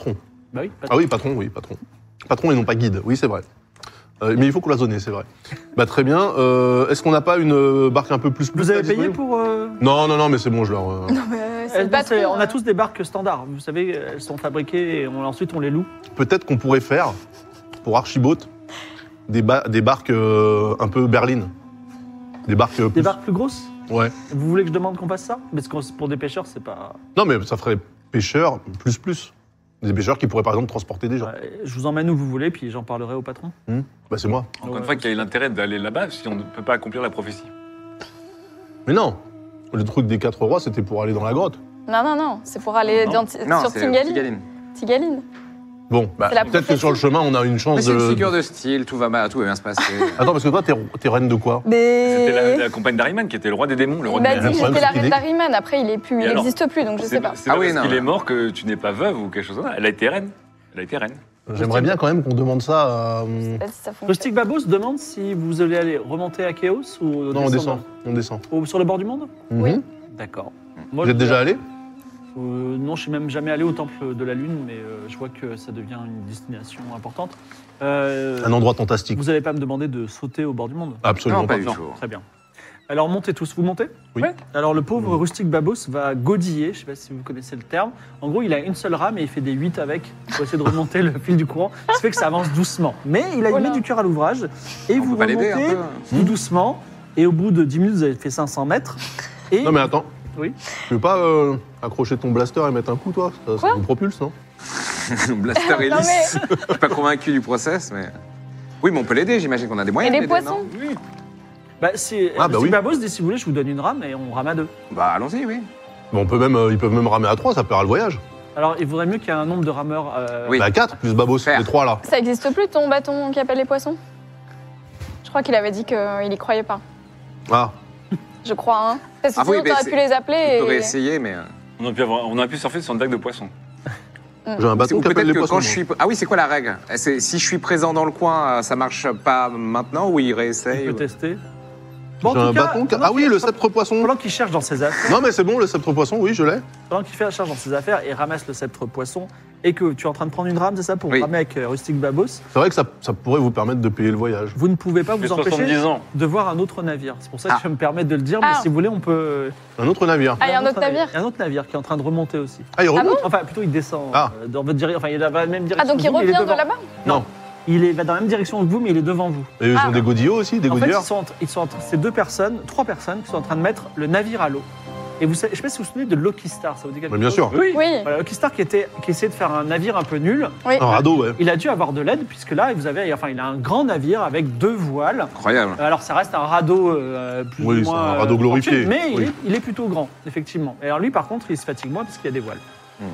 Bah oui, patron. Ah oui, patron, oui, patron. Patron et non pas guide, oui, c'est vrai. Euh, mais il faut cloisonner, c'est vrai. Bah très bien. Euh, Est-ce qu'on n'a pas une euh, barque un peu plus plus Vous avez là, payé disponible pour... euh, Non, non, non, mais c'est bon, je leur. euh, Non, mais euh, c'est elles- le patron. c'est- On a hein. tous des barques standards. Vous savez, elles sont fabriquées et on- ensuite on les loue. Peut-être qu'on pourrait faire pour Archibald des, ba- des barques euh, un peu berlines. Des barques. euh, Des plus- barques plus grosses? Ouais. Vous voulez que je demande qu'on fasse ça? Parce que pour des pêcheurs, c'est pas... Non, mais ça ferait pêcheur plus plus. Des pêcheurs qui pourraient par exemple transporter des gens. Ouais, je vous emmène où vous voulez, puis j'en parlerai au patron. Hmm. Bah c'est moi. Encore Ouais. une fois, quel est l'intérêt d'aller là-bas si on ne peut pas accomplir la prophétie? Mais non, le truc des quatre rois, c'était pour aller dans la grotte. Non, non, non, c'est pour aller Non. dans, Ti- Non, sur c'est Tingaline. Tigaline. Tigaline. Bon, bah, C'est la peut-être que prophétie. sur le chemin, on a une chance Mais c'est de... une figure de style, tout va, mal, tout va bien se passer. Attends, parce que toi, t'es, t'es reine de quoi? C'était la, Mais. la compagne d'Ariman qui était le roi des démons, le roi Il des m'a démons. dit que problème, j'étais la c'est qu'il reine est- d'Ariman. Après, il est plus, Et il alors n'existe plus, donc je C'est sais pas. c'est Ah pas oui, parce non, qu'il ouais. est mort que tu n'es pas veuve ou quelque chose comme ça. Elle a été reine. Elle a été reine. J'aimerais bien quand même qu'on demande ça à... Je sais pas si ça fonctionne. Rustic Babos demande si vous allez aller remonter à Chaos ou Non, on descendre descend. On descend. au- sur le bord du monde. Oui. Mhm. D'accord. Vous êtes déjà allé? Euh, non, je suis même jamais allé au temple de la Lune, mais euh, je vois que ça devient une destination importante. Euh, Un endroit fantastique. vous n'allez pas me demander de sauter au bord du monde. Absolument Non, pas pas. du Non, tout. très bien. Alors montez tous, vous montez? Oui. Ouais. Alors le pauvre Rustic Babos va godiller, je ne sais pas si vous connaissez le terme. En gros, il a une seule rame et il fait des huit avec pour essayer de remonter le fil du courant. Ce qui fait que ça avance doucement. Mais il a Oh là. mis du cœur à l'ouvrage et On vous peut pas l'aider remontez un peu tout doucement. Et au bout de dix minutes, vous avez fait cinq cents mètres. Et Non mais attends. Oui. Tu veux pas euh, accrocher ton blaster et mettre un coup, toi? Ça, ça vous propulse, non? Blaster Non, Ellis. mais- Je suis pas convaincu du process, mais. Oui, mais on peut l'aider, j'imagine qu'on a des Et moyens. les de l'aider, poissons non Oui. bah, si Ah, bah Rustic oui. Babos dit si vous voulez, je vous donne une rame et on rame à deux. Bah, allons-y, oui. Bon, on peut même, euh, ils peuvent même ramer à trois, ça paiera le voyage. Alors il vaudrait mieux qu'il y ait un nombre de rameurs. euh, Oui. Bah à quatre, plus Babos, Faire. les trois là. Ça existe plus ton bâton qui appelle les poissons? Je crois qu'il avait dit qu'il y croyait pas. Ah, Je crois, hein. Parce que Ah oui, sinon, mais t'aurais c'est- pu les appeler. On peut Et... réessayer, mais. euh, On a pu, avoir- on a pu surfer sur une vague de poissons. j'ai un bâton Ou qui appelle peut-être les que poissons. quand je suis. Ah oui, c'est quoi la règle? C'est- Si je suis présent dans le coin, euh, ça marche pas maintenant ou il Il réessaye peut ou- tester. J'ai un bâton qui- Ah oui, le sceptre poisson. Pendant qu'il cherche dans ses affaires, Non mais c'est bon, le sceptre poisson, oui, je l'ai. pendant qu'il fait la charge dans ses affaires et ramasse le sceptre poisson, et que tu es en train de prendre une rame, c'est ça, pour Oui. ramer avec euh, Rustic Babos, C'est vrai que ça, ça pourrait vous permettre de payer le voyage. vous ne pouvez pas Ça fait vous empêcher soixante-dix ans. de voir un autre navire. C'est pour ça que Ah. je vais me permettre de le dire, mais Ah. si vous voulez, on peut. Un autre navire. Ah, il y a un autre navire? Il y a un autre navire qui est en train de remonter aussi. Ah, il remonte. Enfin, plutôt, il descend Ah. euh, dans votre direction. Enfin, il va dans la même Ah, direction. donc que il vous, mais est revient de devant. là-bas? Non. Il est, va dans la même direction que vous, mais il est devant vous. Et ils Ah. ont des godillots aussi, des En fait, ils godilleurs. sont, en- ils sont en- c'est deux personnes, trois personnes qui sont en train de mettre le navire à l'eau. Et vous savez, je ne sais pas si vous vous souvenez de Lucky Star, ça vous dit quelque Mais bien chose sûr. Oui. Oui. Voilà, Lucky Star qui, était, qui essayait de faire un navire un peu nul. Oui. Un radeau, ouais. Il a dû avoir de l'aide, puisque là, vous avez, enfin, il a un grand navire avec deux voiles. Incroyable. Alors, ça reste un radeau euh, plus Oui, ou c'est moins. un radeau euh, glorifié. fortuné, mais il, Oui. est, il est plutôt grand, effectivement. Et alors, lui, par contre, il se fatigue moins parce qu'il y a des voiles.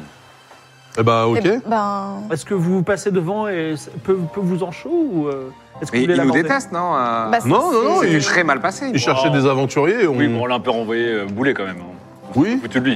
Eh bah, ok. Eh ben. Est-ce que vous passez devant et ça peut, peut vous en chaud ou euh, est-ce que Mais vous voulez il nous l'aborder déteste, non euh, Bah, c'est- Non, non, non, c'est- C'était il- très mal passé. Ils cherchaient Wow. des aventuriers. On... Oui, bon, on l'a un peu renvoyé euh, bouler quand même. hein. Oui. Foutu de lui.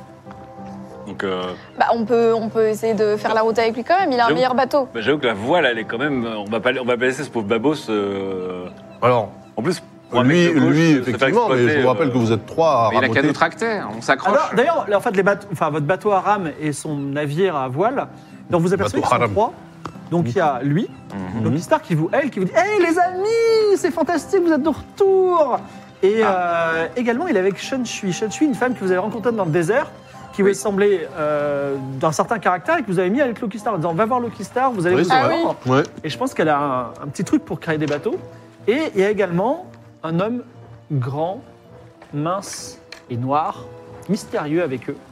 Donc, euh, Bah, on peut, on peut essayer de faire la route avec lui quand même. Il a un J'avoue. meilleur bateau. bah, j'avoue que la voile, elle est quand même. On va pas, on va pas laisser ce pauvre Babos. euh, Alors, En plus, pour un lui, mec de gauche, lui se faire effectivement, mais je exploiter, vous rappelle euh, que vous êtes trois à Mais il a qu'à raboter. nous tracter, on s'accroche. Alors, d'ailleurs, en fait, les bateaux, enfin, votre bateau à rame et son navire à voile, donc vous apercevez Bateau qu'ils à sont rame. trois. Donc il y a lui, Mhm. Lucky Star qui vous aide, qui vous dit Hey les amis, c'est fantastique, vous êtes de retour. Et euh, également, il est avec Shen Shui. Shen Shui, une femme que vous avez rencontrée dans le désert, qui vous Oui. semblait euh, d'un certain caractère et que vous avez mis avec Lucky Star en disant Va voir Lucky Star, vous allez Oui, vous c'est Ah vrai. entendre. Ouais. Et je pense qu'elle a un, un petit truc pour créer des bateaux. Et il y a également un homme grand, mince et noir, mystérieux avec eux,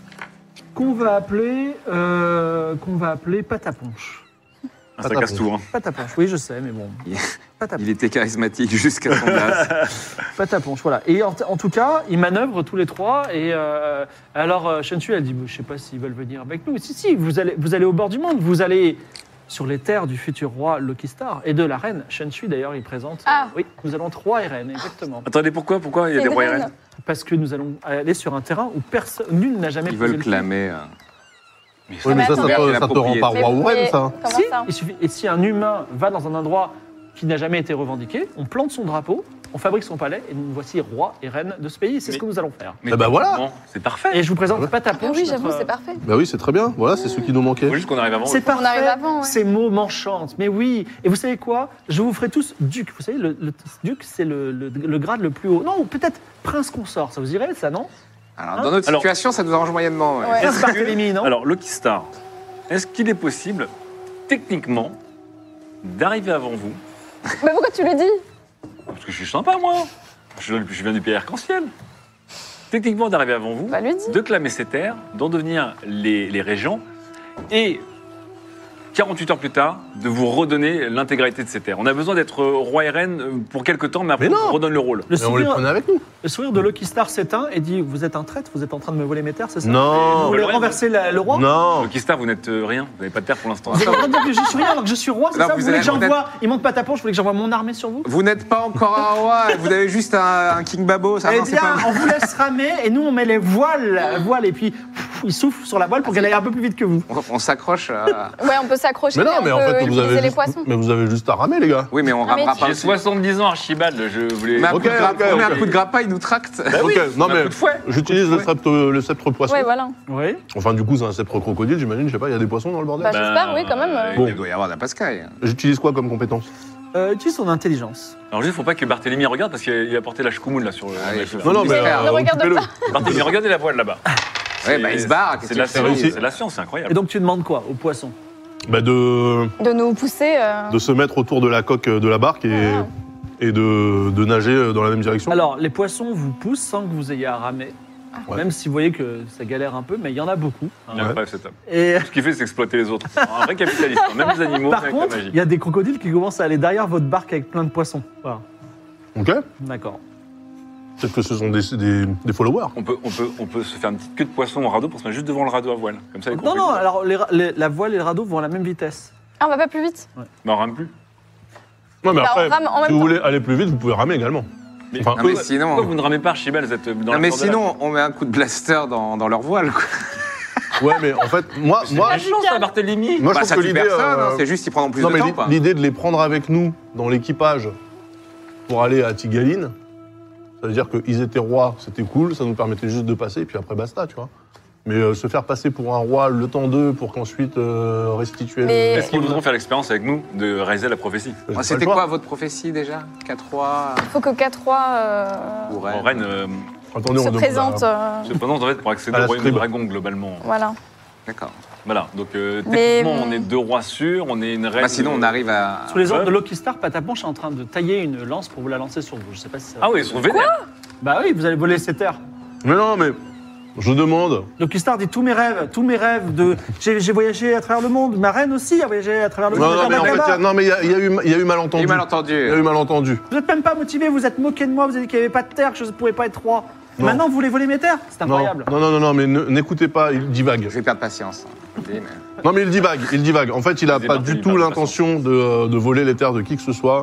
qu'on va appeler, euh, qu'on va appeler Pataponche. Ah, ça casse tout. Hein. Pataponche, oui, je sais, mais bon. Il- Pataponche. Il était charismatique jusqu'à son glace. Pataponche, voilà. Et en, en tout cas, ils manœuvrent tous les trois. Et euh, alors, euh, Shen Shui, elle dit Je ne sais pas s'ils veulent venir avec nous. Si, si, vous allez, vous allez au bord du monde. Vous allez sur les terres du futur roi Lucky Star et de la reine. Shen Shui, d'ailleurs, il présente. Ah. Oui, nous allons être roi et reine, exactement. Attendez, pourquoi Pourquoi il y a C'est des une rois et reine. reines Parce que nous allons aller sur un terrain où personne, nul n'a jamais Ils posé veulent le pied. clamer. euh, Oui, mais ça, ça, attendez. te- ça te rend pas Mais roi vous ou reine, voyez- ça. Comment Si, ça il suffit, et si un humain va dans un endroit qui n'a jamais été revendiqué, on plante son drapeau, on fabrique son palais et nous voici roi et reine de ce pays. C'est ce Mais- que nous allons faire. Mais Eh ben voilà. bon, c'est parfait. Et je vous présente Ouais. Ah Pataponche. oui, j'avoue, notre- c'est parfait. Bah oui, c'est très bien. Voilà, c'est ce qui nous Il manquait. faut juste qu'on arrive avant. C'est eux. parfait. On arrive avant, ouais. Ces mots m'enchantent. Mais oui. Et vous savez quoi Je vous ferai tous duc. Vous savez, le, le duc, c'est le, le- le grade le plus haut. Non, ou peut-être prince consort. Ça vous irait, ça, non Alors, dans notre Alors- situation, ça nous arrange moyennement. ouais. Ouais. Prince Barthélemy, non Alors, Lucky Star, est-ce qu'il est possible, techniquement, d'arriver avant vous? Mais pourquoi tu le dis? Parce que je suis sympa, moi. Je, je viens du pays arc-en-ciel. Techniquement, d'arriver avant vous, Bah, lui dis. de clamer ces terres, d'en devenir les, les régents et quarante-huit heures plus tard, de vous redonner l'intégralité de ces terres. On a besoin d'être roi et reine pour quelque temps, mais après, Mais on non. vous redonne le rôle. Le Mais on les sourire, prenait avec nous. le sourire de Lucky Star s'éteint et dit vous êtes un traître, vous êtes en train de me voler mes terres, c'est ça Non. Vous voulez Le reste, renverser la- le roi Non. Le Kistar, vous n'êtes euh, rien, vous n'avez pas de terre pour l'instant. Vous êtes en train de dire que je suis rien alors que je suis roi, c'est Non, ça vous Vous voulez êtes- que vous j'envoie Il monte pas ta ponche, vous voulez que j'envoie mon armée sur vous Vous n'êtes pas encore un roi, vous avez juste un, un King Babo, ça Eh non, c'est bien, pas... on vous laisse ramer et nous on met les voiles, voiles et puis pff, il souffle sur la voile pour qu'elle aille un peu plus vite que vous. On, on s'accroche à... Ouais, on peut s'accrocher, Mais non, on mais en peut fait, vous utiliser avez, les juste, poissons. mais vous avez juste à ramer, les gars. Oui, mais on Ah, mais ramera tu- pas J'ai aussi. soixante-dix ans, Archibald, je voulais... Mais un, Ok, coup de gra- ok, on met un ok. coup de grappin, il nous tracte. Bah oui, Ok, non un mais coup de fouet. j'utilise le sceptre, le sceptre poisson. Ouais, voilà. Oui. Enfin, du coup, c'est un sceptre crocodile, j'imagine. Je sais pas, il y a des poissons dans le bordel. Bah, j'espère, oui, quand même. euh, Bon. Il doit y avoir de la pascaille. J'utilise quoi comme compétence? Euh, utilise son intelligence. Alors juste, faut pas que Barthélemy regarde parce qu'il a, il a porté la chkoumoun là sur le... Ah, il faut- Non, non, mais Mystère. euh, Ne regarde occupez-le. Barthélemy, regardez la voile là-bas. Ouais, bah il se barre. C'est qu'est-ce de la que tu fais science, réussi. c'est de la science, c'est incroyable. Et donc tu demandes quoi au poisson Bah, de, De nous pousser. euh, de se mettre autour de la coque de la barque et, Ah. et de, de nager dans la même direction. Alors, les poissons vous poussent sans que vous ayez à ramer. Ouais. Même si vous voyez que ça galère un peu, mais il y en a beaucoup. hein. Il est incroyable cet homme. Et Ce qu'il fait, c'est exploiter les autres. Un vrai capitaliste, hein. Même les animaux, par avec contre, la magie. il y a des crocodiles qui commencent à aller derrière votre barque avec plein de poissons. Voilà. Ok. D'accord. Peut-être que ce sont des, des, des followers. On peut, on, peut, on peut se faire une petite queue de poisson au radeau pour se mettre juste devant le radeau à voile. Comme ça, les Non, non, crocodiles- alors les ra- les- la voile et le radeau vont à la même vitesse. Ah, on va pas plus vite. Mais on rame plus. Ouais, mais Bah, après, on rame en même si vous temps. voulez aller plus vite, vous pouvez ramer également. Mais, Enfin, Non, mais eux- sinon, Pourquoi vous ne ramez pas, Archibald? Vous êtes dans non, la mais fleur de la- sinon, on met un coup de blaster dans, dans leur voile. Quoi. Ouais, mais en fait, moi, moi, C'est méchant, ça, Barthélemy. moi je Bah, trouve ça que tue l'idée. personne, euh, hein, c'est juste qu'ils prendront plus non, de mais temps. l'i- Quoi. l'idée de les prendre avec nous dans l'équipage pour aller à Tigaline, ça veut dire qu'ils étaient rois, c'était cool, ça nous permettait juste de passer, et puis après basta, tu vois. Mais euh, se faire passer pour un roi le temps d'eux pour qu'ensuite euh, restituer. le- Mais- Est-ce qu'ils voudront faire l'expérience avec nous de réaliser la prophétie? J'ai pas Ah, le C'était choix. quoi votre prophétie déjà quatre trois Il faut que quatre rois euh, ou En Rennes reine, euh, Attendez, on se demande présentent. à- euh, cependant, en fait, pour accéder À la au royaume du scribe. dragon, globalement. Voilà. D'accord. Voilà, donc euh, Mais- techniquement, on est deux rois sûrs, on est une reine. Bah, sinon, on arrive à. Sous les ordres Ouais. de Lucky Star, Pataponche est en train de tailler une lance pour vous la lancer sur vous. Je sais pas si ça. Ah oui, ils sont vénères. Bah oui, vous allez voler ces terres. Mais non, mais je demande. Lucky Star dit tous mes rêves, tous mes rêves de. J'ai j'ai voyagé à travers le monde. Ma reine aussi a voyagé à travers le Non, monde. non, mais en fait, il y a- Là-bas. non, mais il y, a- il y a eu- il y a eu Il y malentendu. a eu Il y malentendu. a eu malentendu. Vous n'êtes même pas motivé, vous êtes moqué de moi, vous avez dit qu'il n'y avait pas de terre, que je ne pouvais pas être roi. Et Non. maintenant, vous voulez voler mes terres C'est Non, incroyable. non, non, non, non, mais ne- n'écoutez pas, il divague. Je vais perdre patience. Je dis, mais- Non, mais il divague, il divague. En fait, il a C'est pas Martin, du il tout parle de l'intention de, euh, de voler les terres de qui que ce soit.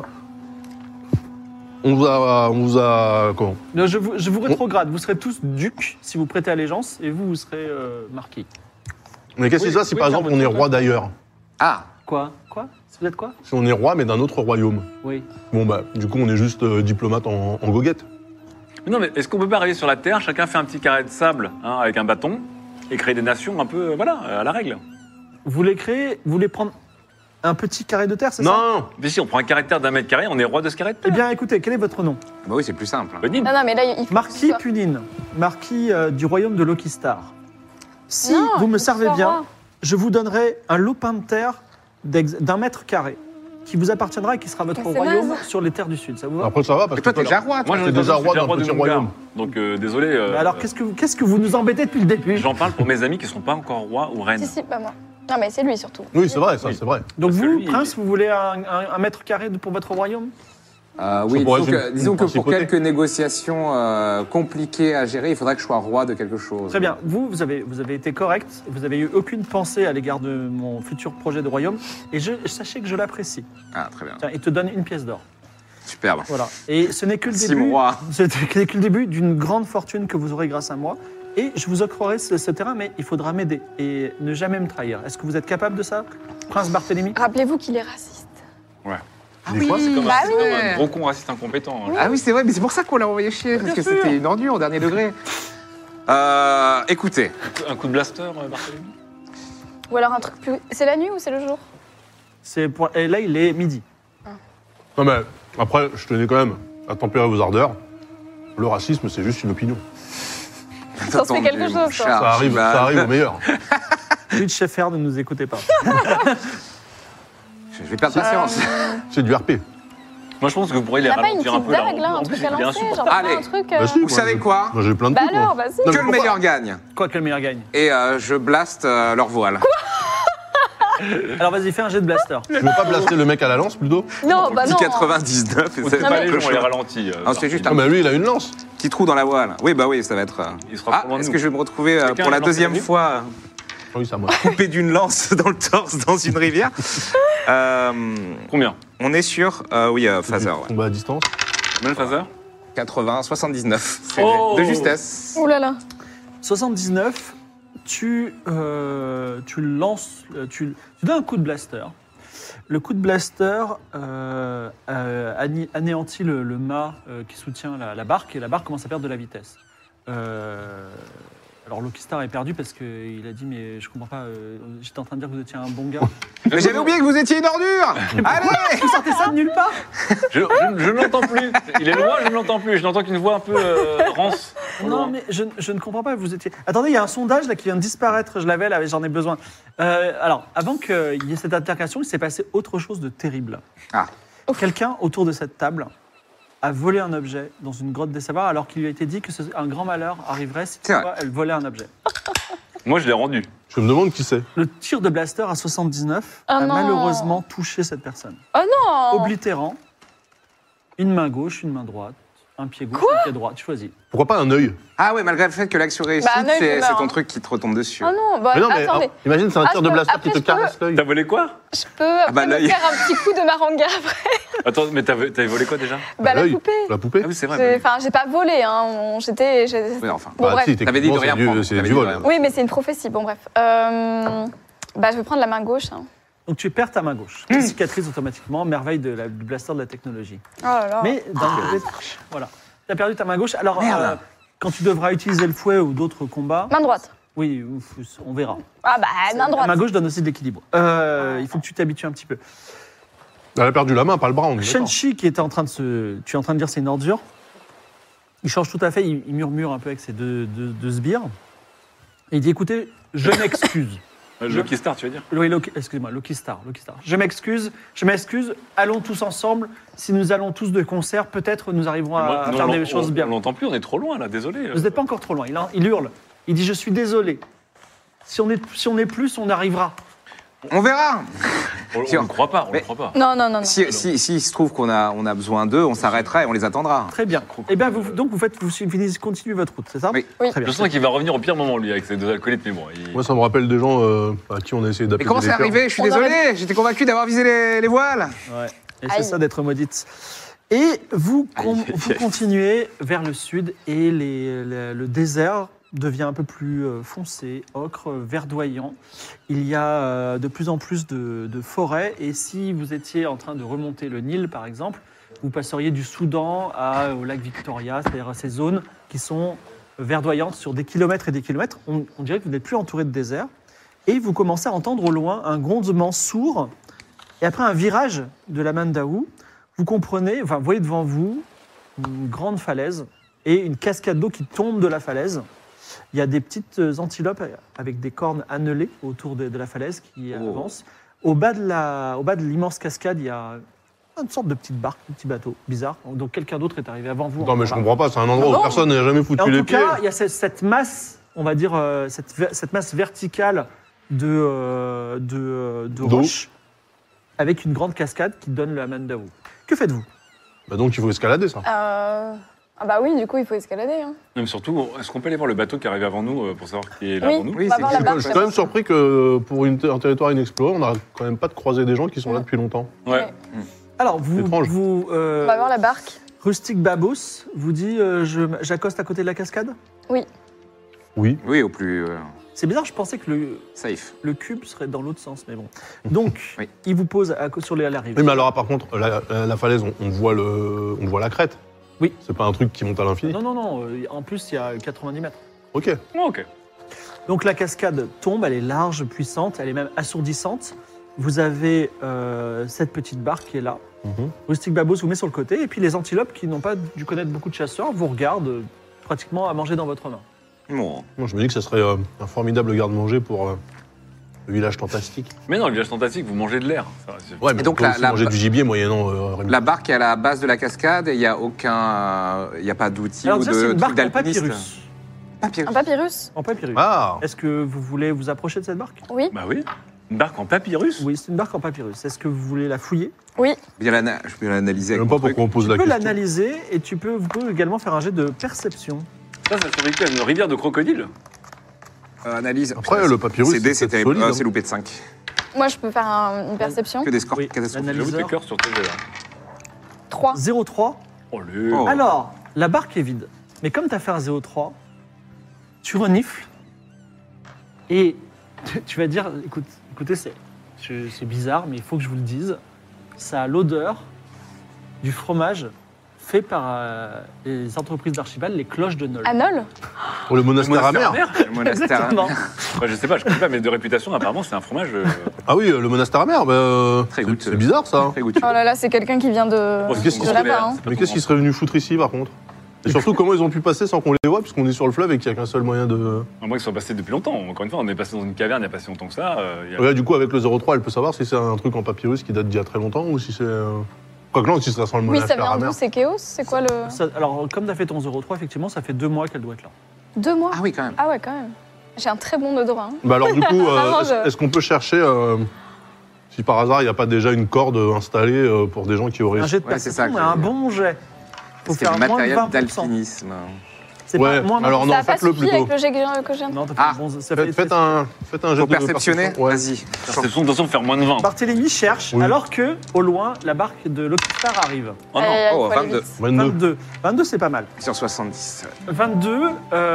On vous a. On vous a. Comment Non, je, vous, je vous rétrograde, vous serez tous ducs si vous prêtez allégeance, et vous, vous serez euh, marquis. Mais qu'est-ce qui Oui, se passe si oui, par car exemple on est votre- roi d'ailleurs? Ah, Quoi Quoi Vous êtes quoi Si on est roi mais d'un autre royaume. Oui. Bon bah, du coup on est juste euh, diplomate en, en goguette. Mais non, mais est-ce qu'on peut pas arriver sur la Terre, chacun fait un petit carré de sable hein, avec un bâton et créer des nations un peu, euh, voilà, à la règle? Vous voulez créer, vous voulez prendre un petit carré de terre, c'est ça Non, Mais si on prend un carré de terre d'un mètre carré, on est roi de ce carré de Eh terre. bien, écoutez, quel est votre nom bah oui, c'est plus simple. Bonne idée. Non, non, mais là, il faut. que Marquis ce soit- Punine, marquis euh, du royaume de Lucky Star. Si Non, vous me il faut que ce servez soit bien, roi. je vous donnerai un lopin de terre d'ex- d'un mètre carré qui vous appartiendra et qui sera votre Mais c'est royaume naze. sur les terres du Sud. Ça vous va après ça va parce Et toi, que t'es déjà roi. Moi, toi. j'en ai t'es pas déjà besoin, je suis roi déjà d'un roi de petit Montgar. royaume. Donc euh, désolé. euh, Mais alors, qu'est-ce que, vous- qu'est-ce que vous nous embêtez depuis le début J'en parle pour mes amis qui ne sont pas encore rois ou reines. Si, si, pas moi. Non, mais c'est lui surtout. Oui, c'est vrai, ça, Oui. c'est vrai. Donc Parce que vous, lui, prince, vous voulez un, un- un mètre carré de- pour votre royaume Euh, oui, Ça pourrait disons être que, une- disons une que pour principauté. quelques négociations euh, compliquées à gérer, il faudrait que je sois roi de quelque chose. Très bien. Vous, vous avez, vous avez été correct. Vous avez eu aucune pensée à l'égard de mon futur projet de royaume. Et je, sachez que je l'apprécie. Ah, très bien. Tiens, il te donne une pièce d'or. Superbe. Voilà. Et ce n'est que le Si début. mon roi. Ce n'est que le début d'une grande fortune que vous aurez grâce à moi. Et je vous octroierai ce, ce terrain, mais il faudra m'aider et ne jamais me trahir. Est-ce que vous êtes capable de ça, Prince Barthélemy? Rappelez-vous qu'il est raciste. Ah Des quoi, C'est comme, Bah un, c'est oui. comme un gros con raciste incompétent. hein. Ah oui, c'est vrai, mais c'est pour ça qu'on l'a envoyé chier, parce Bien que sûr. c'était une ordure au dernier degré. Euh, écoutez, Un coup de blaster, euh, Barthélemy. Ou alors un truc plus. C'est la nuit ou c'est le jour? C'est pour... Et là, il est midi. Non mais après, je tenais quand même à tempérer vos ardeurs. Le racisme, c'est juste une opinion. Ça se fait quelque Entendu, chose, mon ça. cher Ça arrive, Archibald. ça arrive au meilleur. Lui de Sheffer, ne nous écoutez pas. Je vais perdre patience. C'est du R P. Moi, je pense que vous pourriez les T'as pas une ralentir un petite peu. là. dague là, En un plus, truc il à est bien lancer? insupportable. Genre pas Allez. un truc. euh, Bah si, Vous moi, savez j'ai- quoi Moi j'ai plein de Bah trucs. moi. alors, vas-y. Non, mais Que le pourquoi- meilleur gagne. Quoi que le meilleur gagne. Et euh, je blaste euh, leur voile. Alors vas-y, fais un jet de blaster. Tu veux pas blaster le mec à la lance plutôt? Non, bah Petit non. quatre-vingt-dix-neuf. Et On ça sait va pas être les le gens, on les choix. ralentit. euh, Ah, c'est juste Ah un bah lui, il a une lance. petit trou dans la voile. Oui, bah oui, ça va être. euh, Il sera Ah, pas loin de est-ce nous. que je vais me retrouver euh, Quelqu'un pour la a lancé deuxième la nuit fois Ah oui, c'est à moi. coupé d'une lance dans le torse dans une rivière? Euh, Combien? On est sur, euh, oui, euh, phaser, ouais. Combat à distance. Combien de phaser? quatre-vingts, soixante-dix-neuf. C'est Oh. de justesse. Ouh là là. soixante-dix-neuf, tu, euh, tu lances, euh, tu, tu donnes un coup de blaster. Le coup de blaster euh, euh, ané- anéantit le, le mât euh, qui soutient la, la barque et la barque commence à perdre de la vitesse. Euh, alors Loki Star est perdu parce qu'il a dit mais je comprends pas, euh, j'étais en train de dire que vous étiez un bon gars. Mais j'avais oublié que vous étiez une ordure. Allez. Vous sortez ça de nulle part? Je, je- je ne l'entends plus. Il est loin, je ne l'entends plus. Je n'entends qu'une voix un peu euh, rance. Non, mais je, je ne comprends pas. Vous étiez. Attendez, il y a un sondage là qui vient de disparaître. Je l'avais là, j'en ai besoin. Euh, alors, avant qu'il y ait cette altercation, il s'est passé autre chose de terrible. Ah. Quelqu'un autour de cette table a volé un objet dans une grotte des savoirs, alors qu'il lui a été dit que ce- un grand malheur arriverait si C'est vrai. toutefois elle volait un objet. Moi, je l'ai rendu. Je me demande qui c'est. Le tir de blaster à soixante-dix-neuf Ah a non. malheureusement touché cette personne, Oh non. oblitérant une main gauche, une main droite, un pied gauche, un pied droit. Tu choisis. Pourquoi pas un œil? Ah ouais, malgré le fait que l'action réussite, Bah, un œil c'est de mort, c'est ton hein. truc qui te retombe dessus. Oh non, bah Mais non, mais attendez. ah, imagine, c'est un Ah, tir je de peux- blaster après, qui te je peux- caresse l'œil. T'as volé quoi? Je peux après bah, me l'œil. faire un petit coup de maranga après. Attends, mais t'avais t'avais volé quoi déjà? Bah la l'œil. poupée. La poupée. Ah oui, c'est vrai. J'ai- bah Enfin, j'ai pas volé, hein. on- J'étais. j'ai- Oui, enfin. Bon, Bah, bref. si, T'avais dit de techniquement, rien c'est du- prendre. c'est T'avais du dit de vol. rien Oui, mais c'est une prophétie. Bon, bref. Euh, Bah, je vais prendre la main gauche. hein. Donc tu perds ta main gauche, qui cicatrise automatiquement, merveille de la, du blaster de la technologie. Oh là là. Mais d'un côté, voilà, tu as perdu ta main gauche. Alors, Merde. euh, quand tu devras utiliser le fouet ou d'autres combats, Main droite. oui, ouf, on verra. Ah bah, main La droite. main gauche donne aussi de l'équilibre. Euh, il faut que tu t'habitues un petit peu. Elle a perdu la main, pas le bras, on est d'accord. Shenchi, qui était en train de se. Tu es en train de dire c'est une ordure. Il change tout à fait, il, il murmure un peu avec ses deux, deux, deux sbires. Et il dit écoutez, je m'excuse. Le Lucky Star, tu veux dire? Oui, Loki- excuse-moi, Loki Star, Loki Star. Je m'excuse, je m'excuse. Allons tous ensemble. Si nous allons tous de concert, peut-être nous arriverons à, Moi, à non, faire on- des choses on- bien. On l'entend plus, on est trop loin là, désolé. Vous n'êtes pas encore trop loin. Il, en- il hurle. Il dit je suis désolé. Si on est, si on est plus, on arrivera. On verra. On Si, ne croit pas, on ne mais- croit pas. Non, non, non. non. Si, si, si il se trouve qu'on a, on a besoin d'eux, on s'arrêtera et on les attendra. Très bien. Eh bien, vous, donc vous faites, vous finissez, continuez votre route, c'est ça Oui. Oui. Très bien. Je sens qu'il va revenir au pire moment, lui, avec ses deux acolytes, mais bon. il- Moi, ça me rappelle des gens euh, à qui on a essayé Mais d'appeler. comment c'est arrivé? Je suis On désolé. J'étais convaincu d'avoir visé les, les voiles. Ouais. Et c'est Aïe. ça d'être maudite. Et vous, con- Aïe, aïe, vous aïe. continuez vers le sud et les- le, le désert devient un peu plus euh, foncé, ocre, verdoyant. Il y a euh, de plus en plus de, de forêts et si vous étiez en train de remonter le Nil, par exemple, vous passeriez du Soudan à, au lac Victoria, c'est-à-dire à ces zones qui sont verdoyantes sur des kilomètres et des kilomètres. On, on dirait que vous n'êtes plus entouré de désert. Et vous commencez à entendre au loin un grondement sourd. Et après un virage de la Mandaou, vous comprenez, enfin, vous voyez devant vous une grande falaise et une cascade d'eau qui tombe de la falaise. Il y a des petites antilopes avec des cornes annelées autour de, de la falaise qui Oh. avancent. Au bas de la, au bas de l'immense cascade, il y a une sorte de petite barque, un petit bateau bizarre. Donc quelqu'un d'autre est arrivé avant vous. Non, mais je Voilà. comprends pas, c'est un endroit Non. où personne n'a jamais Et foutu en les tout pieds. cas, il y a cette, cette masse, on va dire, euh, cette, ver- cette masse verticale de, euh, de, euh, de D'eau. roches avec une grande cascade qui donne la Mandaou. Que faites-vous? Bah donc il faut escalader ça. Euh, Ah bah oui, du coup, il faut escalader. Hein. Non, mais surtout, est-ce qu'on peut aller voir le bateau qui arrive avant nous euh, pour savoir qui est là Oui. avant nous? Oui, On va c'est voir Je la suis barque. je suis quand même surpris que pour une ter- un territoire inexploré, on n'arrête quand même pas de croiser des gens qui sont là Ouais. depuis longtemps. Ouais. Alors, vous, Étrange. vous euh, On va voir la barque. Rustic Babos vous dit euh, je- j'accoste à côté de la cascade. Oui. Oui, au plus euh, C'est bizarre, je pensais que le, safe. le cube serait dans l'autre sens, mais bon. Donc, Oui. il vous pose à, sur les, à la rive. Oui, mais alors par contre, la, la- la falaise, on, on voit le, on voit la crête. Oui. C'est pas un truc qui monte à l'infini. Non, non, non, euh, en plus, il y a quatre-vingt-dix mètres. Ok. Oh, ok. Donc la cascade tombe, elle est large, puissante, elle est même assourdissante. Vous avez euh, cette petite barque qui est là. Mhm. Rustic Babos vous met sur le côté, et puis les antilopes qui n'ont pas dû connaître beaucoup de chasseurs vous regardent euh, pratiquement à manger dans votre main. Bon. Moi, je me dis que ça serait euh, un formidable garde-manger pour euh, le village fantastique. Mais non, le village fantastique, vous mangez de l'air. Ça va, c'est- Ouais, mais Et donc on peut la- aussi la- manger du gibier moyennant euh, Rémi. La barque est à la base de la cascade et il n'y a aucun. Il n'y a pas d'outils Alors ou déjà, c'est de une trucs barque en d'alpinistes. papyrus. Papyrus. Un papyrus. En papyrus. Ah Est-ce que vous voulez vous approcher de cette barque? Oui. Bah oui. Une barque en papyrus? Oui, c'est une barque en papyrus. Est-ce que vous voulez la fouiller? Oui. Bien l'ana- Je peux l'analyser Je sais avec même mon pas truc. pourquoi on pose Tu la peux question. l'analyser et tu peux, vous pouvez également faire un jet de perception. Ça, ça survécu à une rivière de crocodiles. Euh, analyse. Après, Putain, le papyrus, C'est D, c'est c'est peut-être terrible. solide, Euh, hein. C'est loupé de cinq. Moi, je peux faire un- une perception. Que des scores Oui, catastrophiques. l'analyse. J'avoue tes cœurs sur tes jeux, là. trois. zéro virgule trois. Oh, le... Oh. Alors, la barque est vide. Mais comme tu as fait un zéro virgule trois, tu renifles et tu, tu vas dire, écoute, écoutez, c'est, je- c'est bizarre, mais il faut que je vous le dise. Ça a l'odeur du fromage fait par euh, les entreprises d'Archibald, les cloches de Nol. Anol. Pour le monastère amer. Le monastère. Exactement. Ouais, je sais pas, je connais pas, mais de réputation, apparemment, c'est un fromage. euh, Ah oui, le monastère amer, bah, euh, Très c'est- goûteux. c'est bizarre ça. Très goûteux. Oh là là, c'est quelqu'un qui vient de, Oh, qu'est-ce de qu'ils là-bas. hein. Mais qu'est-ce qu'ils seraient venus foutre ici par contre? Et surtout, comment ils ont pu passer sans qu'on les voit, puisqu'on est sur le fleuve et qu'il n'y a qu'un seul moyen de. À moins qu'ils soient passés depuis longtemps. Encore une fois, on est passé dans une caverne il n'y a pas si longtemps que ça. euh, il y a- Ouais, du coup, avec le zéro virgule trois, elle peut savoir si c'est un truc en papyrus qui date d'il y a très longtemps ou si c'est. euh, Quoique non, si ça sent le Oui, ça monastère vient amer. d'où? C'est Chaos? C'est quoi le. Ça- alors, comme tu as fait ton zéro virgule trois, effectivement, ça fait deux mois qu'elle doit être là. Deux mois? Ah oui, quand même. Ah ouais, quand même. J'ai un très bon odorat. hein. Bah alors du coup, euh, Vraiment, est-ce je- est-ce qu'on peut chercher euh, si par hasard il n'y a pas déjà une corde installée euh, pour des gens qui auraient. Un jet de Ouais, c'est perception, ça que mais un j'ai- bon jet. Faut C'est faire le moins de matériel vingt pour cent. d'alpinisme. C'est Ouais, pas moins de alors ça non, n'a pas faites-le suffi plutôt. avec le jet que que je viens de Non, t'as fait Ah, un bon. Ça Faites, fait- faites un, faites un jet Faut de perceptionner. perception. Ouais. Vas-y. C'est de toute façon faire moins de vingt. Barthélemy cherche, Oui. alors que, au loin, la barque de Lockistar arrive. Oh non. Aïe, aïe, aïe, Oh, faut aller vingt-deux. vite. vingt-deux. vingt-deux. vingt-deux, c'est pas mal. Sur soixante-dix. vingt-deux,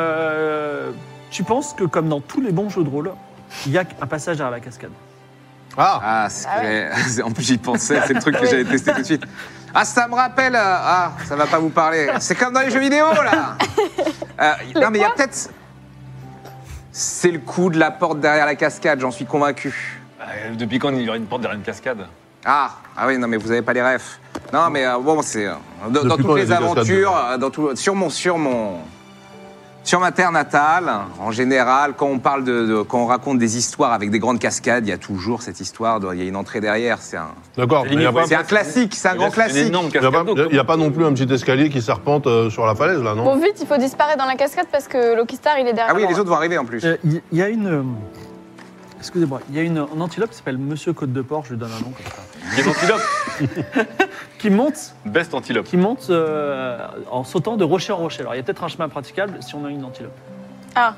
euh, tu penses que, comme dans tous les bons jeux de rôle, il y a un passage derrière la cascade. Ah, Ah, c'est Ah que- en plus j'y pensais, c'est le truc que j'allais tester tout de suite. Ah, ça me rappelle. euh, Ah, ça va pas vous parler. C'est comme dans les jeux vidéo, là. Euh, non, mais il y a peut-être. C'est le coup de la porte derrière la cascade, j'en suis convaincu. Euh, Depuis quand il y aurait une porte derrière une cascade? Ah, ah oui, non, mais vous avez pas les refs. Non, mais euh, bon, c'est. euh, dans, dans Depuis toutes quand les il y a des cascades aventures, euh, dans tout, sur mon. Sur mon Sur ma terre natale, en général, quand on parle de, de- quand on raconte des histoires avec des grandes cascades, il y a toujours cette histoire, de- il y a une entrée derrière. C'est un, d'accord. C'est Il n'y a, limite, pas- c'est un classique, c'est un grand Il y a une classique. énorme il y a cascade pas- d'eau. il y a pas non plus un petit escalier qui serpente euh, sur la falaise là, non? Bon, vite, il faut disparaître dans la cascade parce que Lockistar, il est derrière. Ah oui, moi. les autres vont arriver en plus. Euh, Il il y, a une. euh, Excusez-moi, il y a une, un antilope qui s'appelle Monsieur Côte de Porc, je lui donne un nom comme ça, Il y a une antilope. qui monte, Best antilope. qui monte euh, en sautant de rocher en rocher. Alors, il y a peut-être un chemin praticable si on a une antilope. Ah,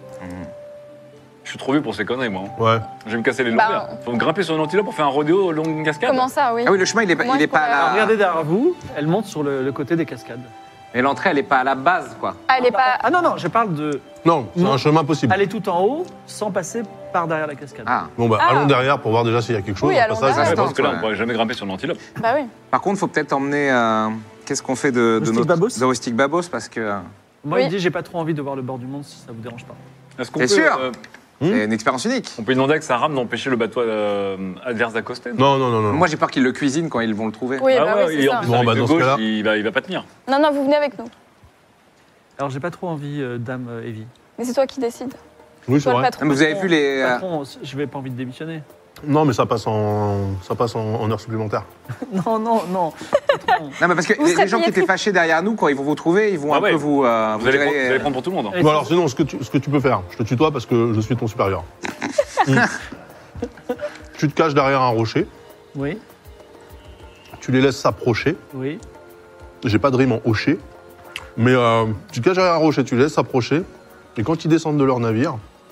Je suis trop vieux pour ces conneries, moi. hein. Ouais. Je vais me casser les Bah, lombaires. Faut me grimper sur une antilope pour faire un rodéo au long d'une cascade. comment ça, oui? Ah oui, le chemin, il est, pas- Moi, il je est pas pourrais- à Alors, la... regardez derrière vous, elle monte sur le, le côté des cascades. Mais l'entrée, elle est pas à la base, quoi. Ah, elle est pas. Ah non, non, je parle de Non, c'est Non. un chemin possible. aller tout en haut sans passer par derrière la cascade. Ah. Bon bah Ah. allons derrière pour voir déjà s'il y a quelque chose. Oui, un allons passage, derrière. Ouais, je sais parce que là, ouais. on pourrait jamais grimper sur une antilope. Bah oui. Par contre, faut peut-être emmener. euh, Qu'est-ce qu'on fait de, de Rustic notre Babos de Rustic Babos parce que euh, Moi, Oui. il dit j'ai pas trop envie de voir le bord du monde si ça vous dérange pas. Est-ce qu'on T'es peut, sûr euh, c'est une expérience unique. on peut lui demander avec sa rame d'empêcher le bateau euh, adverse d'accoster? Non, non, non, non. Moi, j'ai peur qu'ils le cuisinent quand ils vont le trouver. Oui, Ah bah ouais, oui, et c'est en ça. plus, Bon, avec bah, de dans ce gauche, cas-là- il va, il va pas tenir. Non, non, vous venez avec nous. Alors, j'ai pas trop envie, euh, dame euh, Evie. Mais c'est toi qui décides. Oui, c'est Toi, le vrai. patron. Non, mais vous avez vu les. euh, Patron, je vais pas envie de démissionner. Non, mais ça passe en, ça passe en, en heure supplémentaire. Non, non, non. Patron. Non, mais parce que Vous les, serez les gens qui payé étaient triple. fachés derrière nous, quand ils vont vous trouver, ils vont Ah un ouais. peu vous. euh, Vous allez, direz, prendre, vous allez euh, prendre pour tout le monde. hein. Et Bon si- alors sinon, ce que, tu, ce que tu peux faire, je te tutoie parce que je suis ton supérieur. Mm. Tu te caches derrière un rocher, Oui, tu les laisses s'approcher. oui. J'ai pas de rime en hocher, mais euh, tu te caches derrière un rocher, tu les laisses s'approcher, et quand ils descendent de leur navire,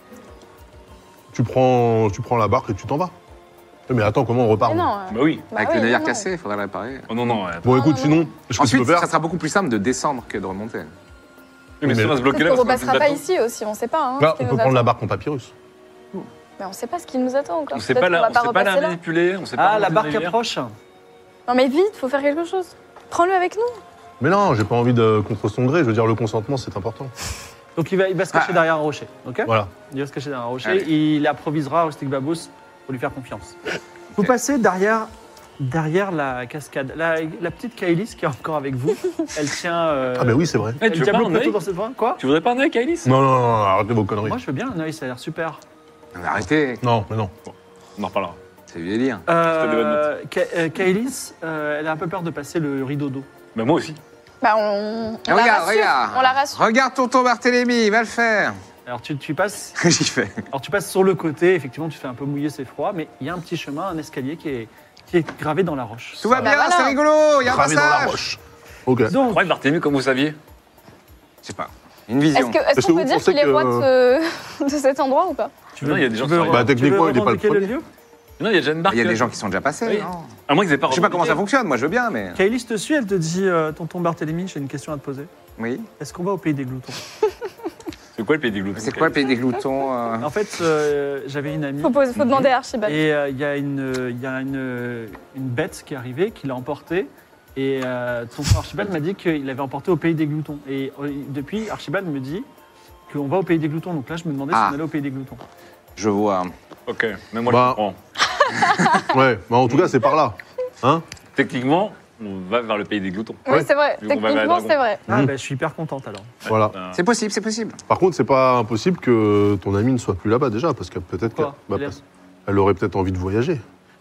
tu prends, tu prends la barque et tu t'en vas. Mais attends, comment on repart Mais nous non. euh, Bah oui. bah Avec oui, le navire non, cassé, il faudrait le réparer. Oh non, non. ouais. Bon, Non, écoute, non, sinon, non. ce que tu Ensuite, peux faire, ça sera beaucoup plus simple de descendre que de remonter. Oui, mais, Mais- si on va se bloquer Peut-être là, qu'on parce qu'on a repassera plus de pas bateau. ici aussi, on sait pas. Hein, là, ce qui on nous peut prendre la attend. barque en papyrus. Mais on sait pas ce qui nous attend encore. On sait Peut-être pas qu'on la, va on pas sait pas la repasser là. manipuler, on sait pas Ah, la remonter barque le navire. approche. Non, mais vite, faut faire quelque chose. Prends-le avec nous. Mais non, j'ai pas envie de contre son gré, je veux dire, le consentement, c'est important. Donc, il va, il va se cacher Ah. derrière un rocher. Ok Voilà. Il va se cacher derrière un rocher. Allez. Il approvisera Rustic Babos pour lui faire confiance. Vous passez derrière, derrière la cascade. La, la petite Kaelis qui est encore avec vous, elle tient. euh, Ah, mais oui, c'est vrai. Eh, elle tu veux tient pas le un plateau œil dans cette main. Quoi Tu voudrais pas un œil, Kailis? Non, non, non, non, arrêtez vos conneries. Moi, je veux bien un œil, ça a l'air super. Non, mais arrêtez, Non, mais non. On en reparlera. c'est du délire. Euh, des bonnes Ka- euh, Kaelis, euh, elle a un peu peur de passer le rideau d'eau. Bah moi aussi. Bah, on, on Et la regarde, rassure. regarde. On la rassure. Regarde tonton Barthélemy, il va le faire. Alors tu, tu passes, J'y fais. alors tu passes sur le côté. Effectivement, tu fais un peu mouiller, c'est froid, mais il y a un petit chemin, un escalier qui est, qui est gravé dans la roche. Tout va Bah bien, voilà. c'est rigolo, il y a un Gravé dans la passage. roche. Ok. Donc, Ouais, Barthélemy, comme vous saviez. Je sais pas, une vision. Est-ce que- est-ce Est-ce que qu'on peut vous dire pensez qu'il est que- roi de, ce- de cet endroit ou pas? tu Non, il y a des gens tu qui veux, sont- Bah, tu techniquement, veux il est pas le revendiquer premier. lieu Non, il y a Jeanne d'Arc. Il y a des là, gens qui- qui sont déjà passés. Oui. non À moins qu'ils aient pas Je sais pas comment ça revendiqué. fonctionne, moi je veux bien, mais. Kailis te suit, elle te dit euh, tonton Barthélemy, j'ai une question à te poser. Oui. Est-ce qu'on va au pays des gloutons? C'est quoi le pays des gloutons? C'est quoi le pays des gloutons euh En fait, euh, j'avais une amie. Faut, poser- faut demander à Archibald. Et euh, il y a, une, il y a une, une bête qui est arrivée, qui l'a emporté. Et euh, tonton Archibald m'a dit qu'il l'avait emporté au pays des gloutons. Et euh, depuis, Archibald me dit qu'on va au pays des gloutons. Donc là, je me demandais Ah. si on allait au pays des gloutons. Je vois. Ok, mais moi Bah. je comprends. Ouais, mais en tout cas, c'est par là. Hein Techniquement, on va vers le pays des gloutons. Oui, Ouais. c'est vrai. Vu qu'on va vers Techniquement, Dragon. c'est vrai. Ah, Mhm. bah, je suis hyper contente alors. Voilà. Euh, C'est possible, c'est possible. Par contre, c'est pas impossible que ton amie ne soit plus là-bas déjà, parce que peut-être qu'elle Quoi bah, Elle est- parce- elle aurait peut-être envie de voyager.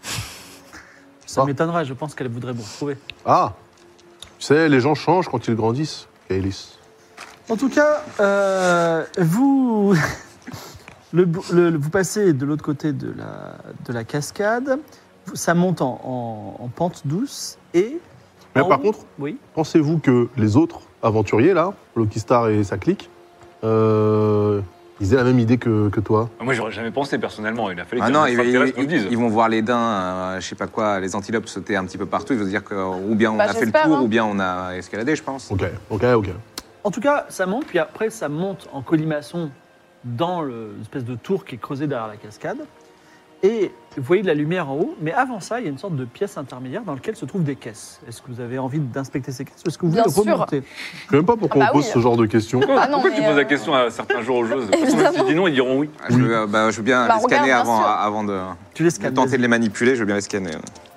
Ça Ah. m'étonnerait, je pense qu'elle voudrait vous retrouver. Ah Tu sais, les gens changent quand ils grandissent, Kailis. En tout cas, euh, vous, le, le- vous passez de l'autre côté de la, de la cascade. Vous- Ça monte en, en- en pente douce et. Mais en par haut- contre, oui. pensez-vous que les autres aventuriers, là, Loki Star et sa clique, euh, ils aient la même idée que, que toi? Moi, j'aurais jamais pensé personnellement. Il a fallu Ah que non, un ils, extraterrestre nous le ils- dise. ils vont voir les daims, euh, je sais pas quoi, les antilopes sauter un petit peu partout. Ils vont se dire que ou bien on Bah, a fait le j'espère, tour, hein. ou bien on a escaladé, je pense. Ok, ok, ok. En tout cas, ça monte, puis après, ça monte en colimaçon dans le- l'espèce de tour qui est creusée derrière la cascade. Et vous voyez de la lumière en haut, mais avant ça, il y a une sorte de pièce intermédiaire dans laquelle se trouvent des caisses. Est-ce que vous avez envie d'inspecter ces caisses ou est-ce que vous voulez Bien sûr. remonter? Je sais même pas pourquoi Ah bah on pose oui. ce genre de questions. Pourquoi, Ah non, pourquoi tu mais, poses la euh, question à certains jours aux joueuses? De toute façon, Évidemment. si tu dis non, ils diront oui. Je, veux, euh, bah, je veux bien Bah, les scanner regarde, bien avant, sûr. avant de, Tu les de scannes. tenter vas-y. de les manipuler. Je veux bien les scanner.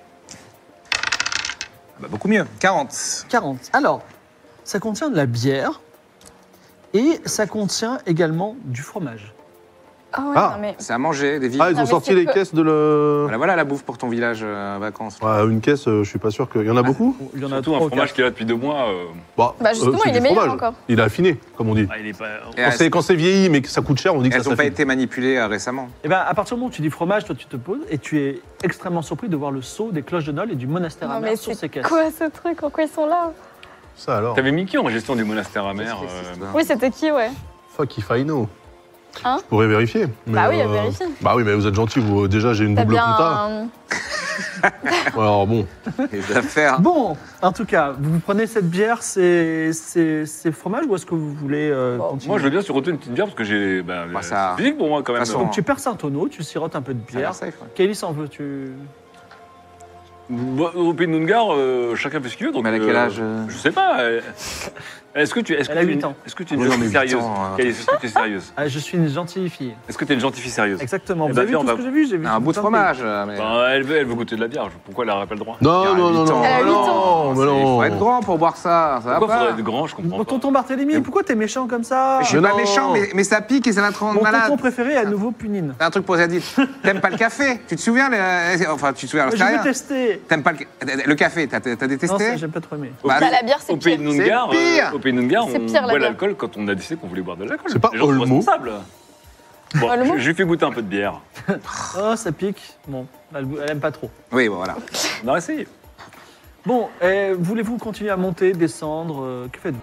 Bah, beaucoup mieux. quarante. quarante. Alors, ça contient de la bière et ça contient également du fromage. Ah ouais, Ah. non, mais. C'est à manger, des vies. Ah, ils Non, ont mais sorti c'est les peu- caisses de le... Voilà, voilà la bouffe pour ton village euh, vacances. Ouais, une caisse, euh, je suis pas sûr qu'il y en a beaucoup. Il y en a Surtout trois un ou fromage quatre. qui est là depuis deux mois. euh, Bah, Bah, justement, c'est il du est meilleur fromage. encore. Il est affiné, comme on dit. Ah, il est pas. Et Quand elles- c'est, quand c'est vieilli mais que ça coûte cher, on dit que Elles ça n'ont pas s'affine. été manipulées euh, récemment. Et bien, à partir du moment où tu dis fromage, toi, tu te poses et tu es extrêmement surpris de voir le sceau des cloches de Nol et du monastère Non, amer mais sur ces c'est caisses. quoi ce truc? En quoi ils sont là? Ça alors. T'avais mis qui en gestion du monastère amer Qu'est-ce que c'est, euh, cette histoire Oui, c'était qui, ouais? Fuck if I know. Hein Je pourrais vérifier. mais, Bah oui, euh, vérifie. Bah oui, mais vous êtes gentil, vous. Déjà, j'ai une T'as double bien compta. un- Alors bon, Les affaires. Bon, en tout cas, vous prenez cette bière, c'est c'est- c'est fromage ou est-ce que vous voulez euh, Bon. continuer? Moi, je veux bien surtout une petite bière parce que j'ai. Bah, Bah, ça- c'est physique pour moi quand même. De toute façon, Donc tu perces un tonneau, tu sirotes un peu de Ça a bière. l'air safe, ouais. Kailis en veut tu Bah, Au pays de Nungar, euh, chacun fait ce qu'il veut. Donc, Mais elle a quel euh, âge euh Je sais pas. euh, Est-ce que tu, est-ce que Elle a tu es huit une- ans. Est-ce que tu es une Oui, non, gentille mais sérieuse huit ans, euh. Kailis, est-ce que tu es sérieuse Ah, je suis une gentille fille. Est-ce que tu es une gentille fille sérieuse Exactement. Eh Vous ben, avez vu viens, tout on ce va- que j'ai vu J'ai vu Un bout de tout fromage. euh, mais- Bah, elle, veut, elle veut goûter de la bière. Pourquoi elle n'aurait pas le droit non, Il y a non, non, huit non, ans. Elle a huit non, ans. mais Il non. faut être grand pour boire ça. Ça va Pourquoi pas. faudrait être grand Je comprends Mon pas. tonton Barthélemy, pourquoi t'es méchant comme ça? Je suis Mais pas non. méchant, mais, mais ça pique et ça va te rendre Mon malade. tonton préféré est à nouveau Punine. Un truc pour Zadit. T'aimes pas le café? Tu te souviens les- Enfin, tu te souviens, Moi, c'est J'ai rien. vu tester. T'aimes pas le, le café? T'as t'as Non, ça, détesté? j'ai pas trop aimé. Au Bah, pays- Bah, la bière, c'est Au pays de pire. Nungar, C'est pire. euh, au pays de Nungar, C'est on pire, la boit bière. l'alcool quand on a décidé qu'on voulait boire de l'alcool. C'est pas Les gens sont Olmo. responsables. Bon, Olmo je, je lui fais goûter un peu de bière. Oh, ça pique. Bon, elle, elle aime pas trop. Oui, bon, voilà. On a essayé. Bon, eh, voulez-vous continuer à monter, descendre euh, Que faites-vous?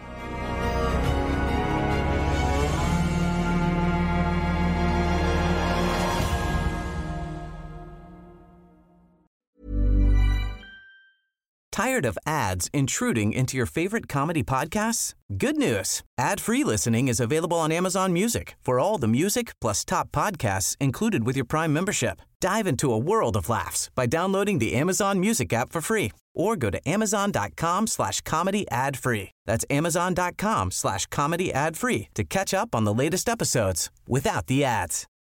Tired of ads intruding into your favorite comedy podcasts? Good news. Ad-free listening is available on Amazon Music for all the music plus top podcasts included with your Prime membership. Dive into a world of laughs by downloading the Amazon Music app for free or go to amazon.com slash comedy ad free. That's amazon.com slash comedy ad free to catch up on the latest episodes without the ads.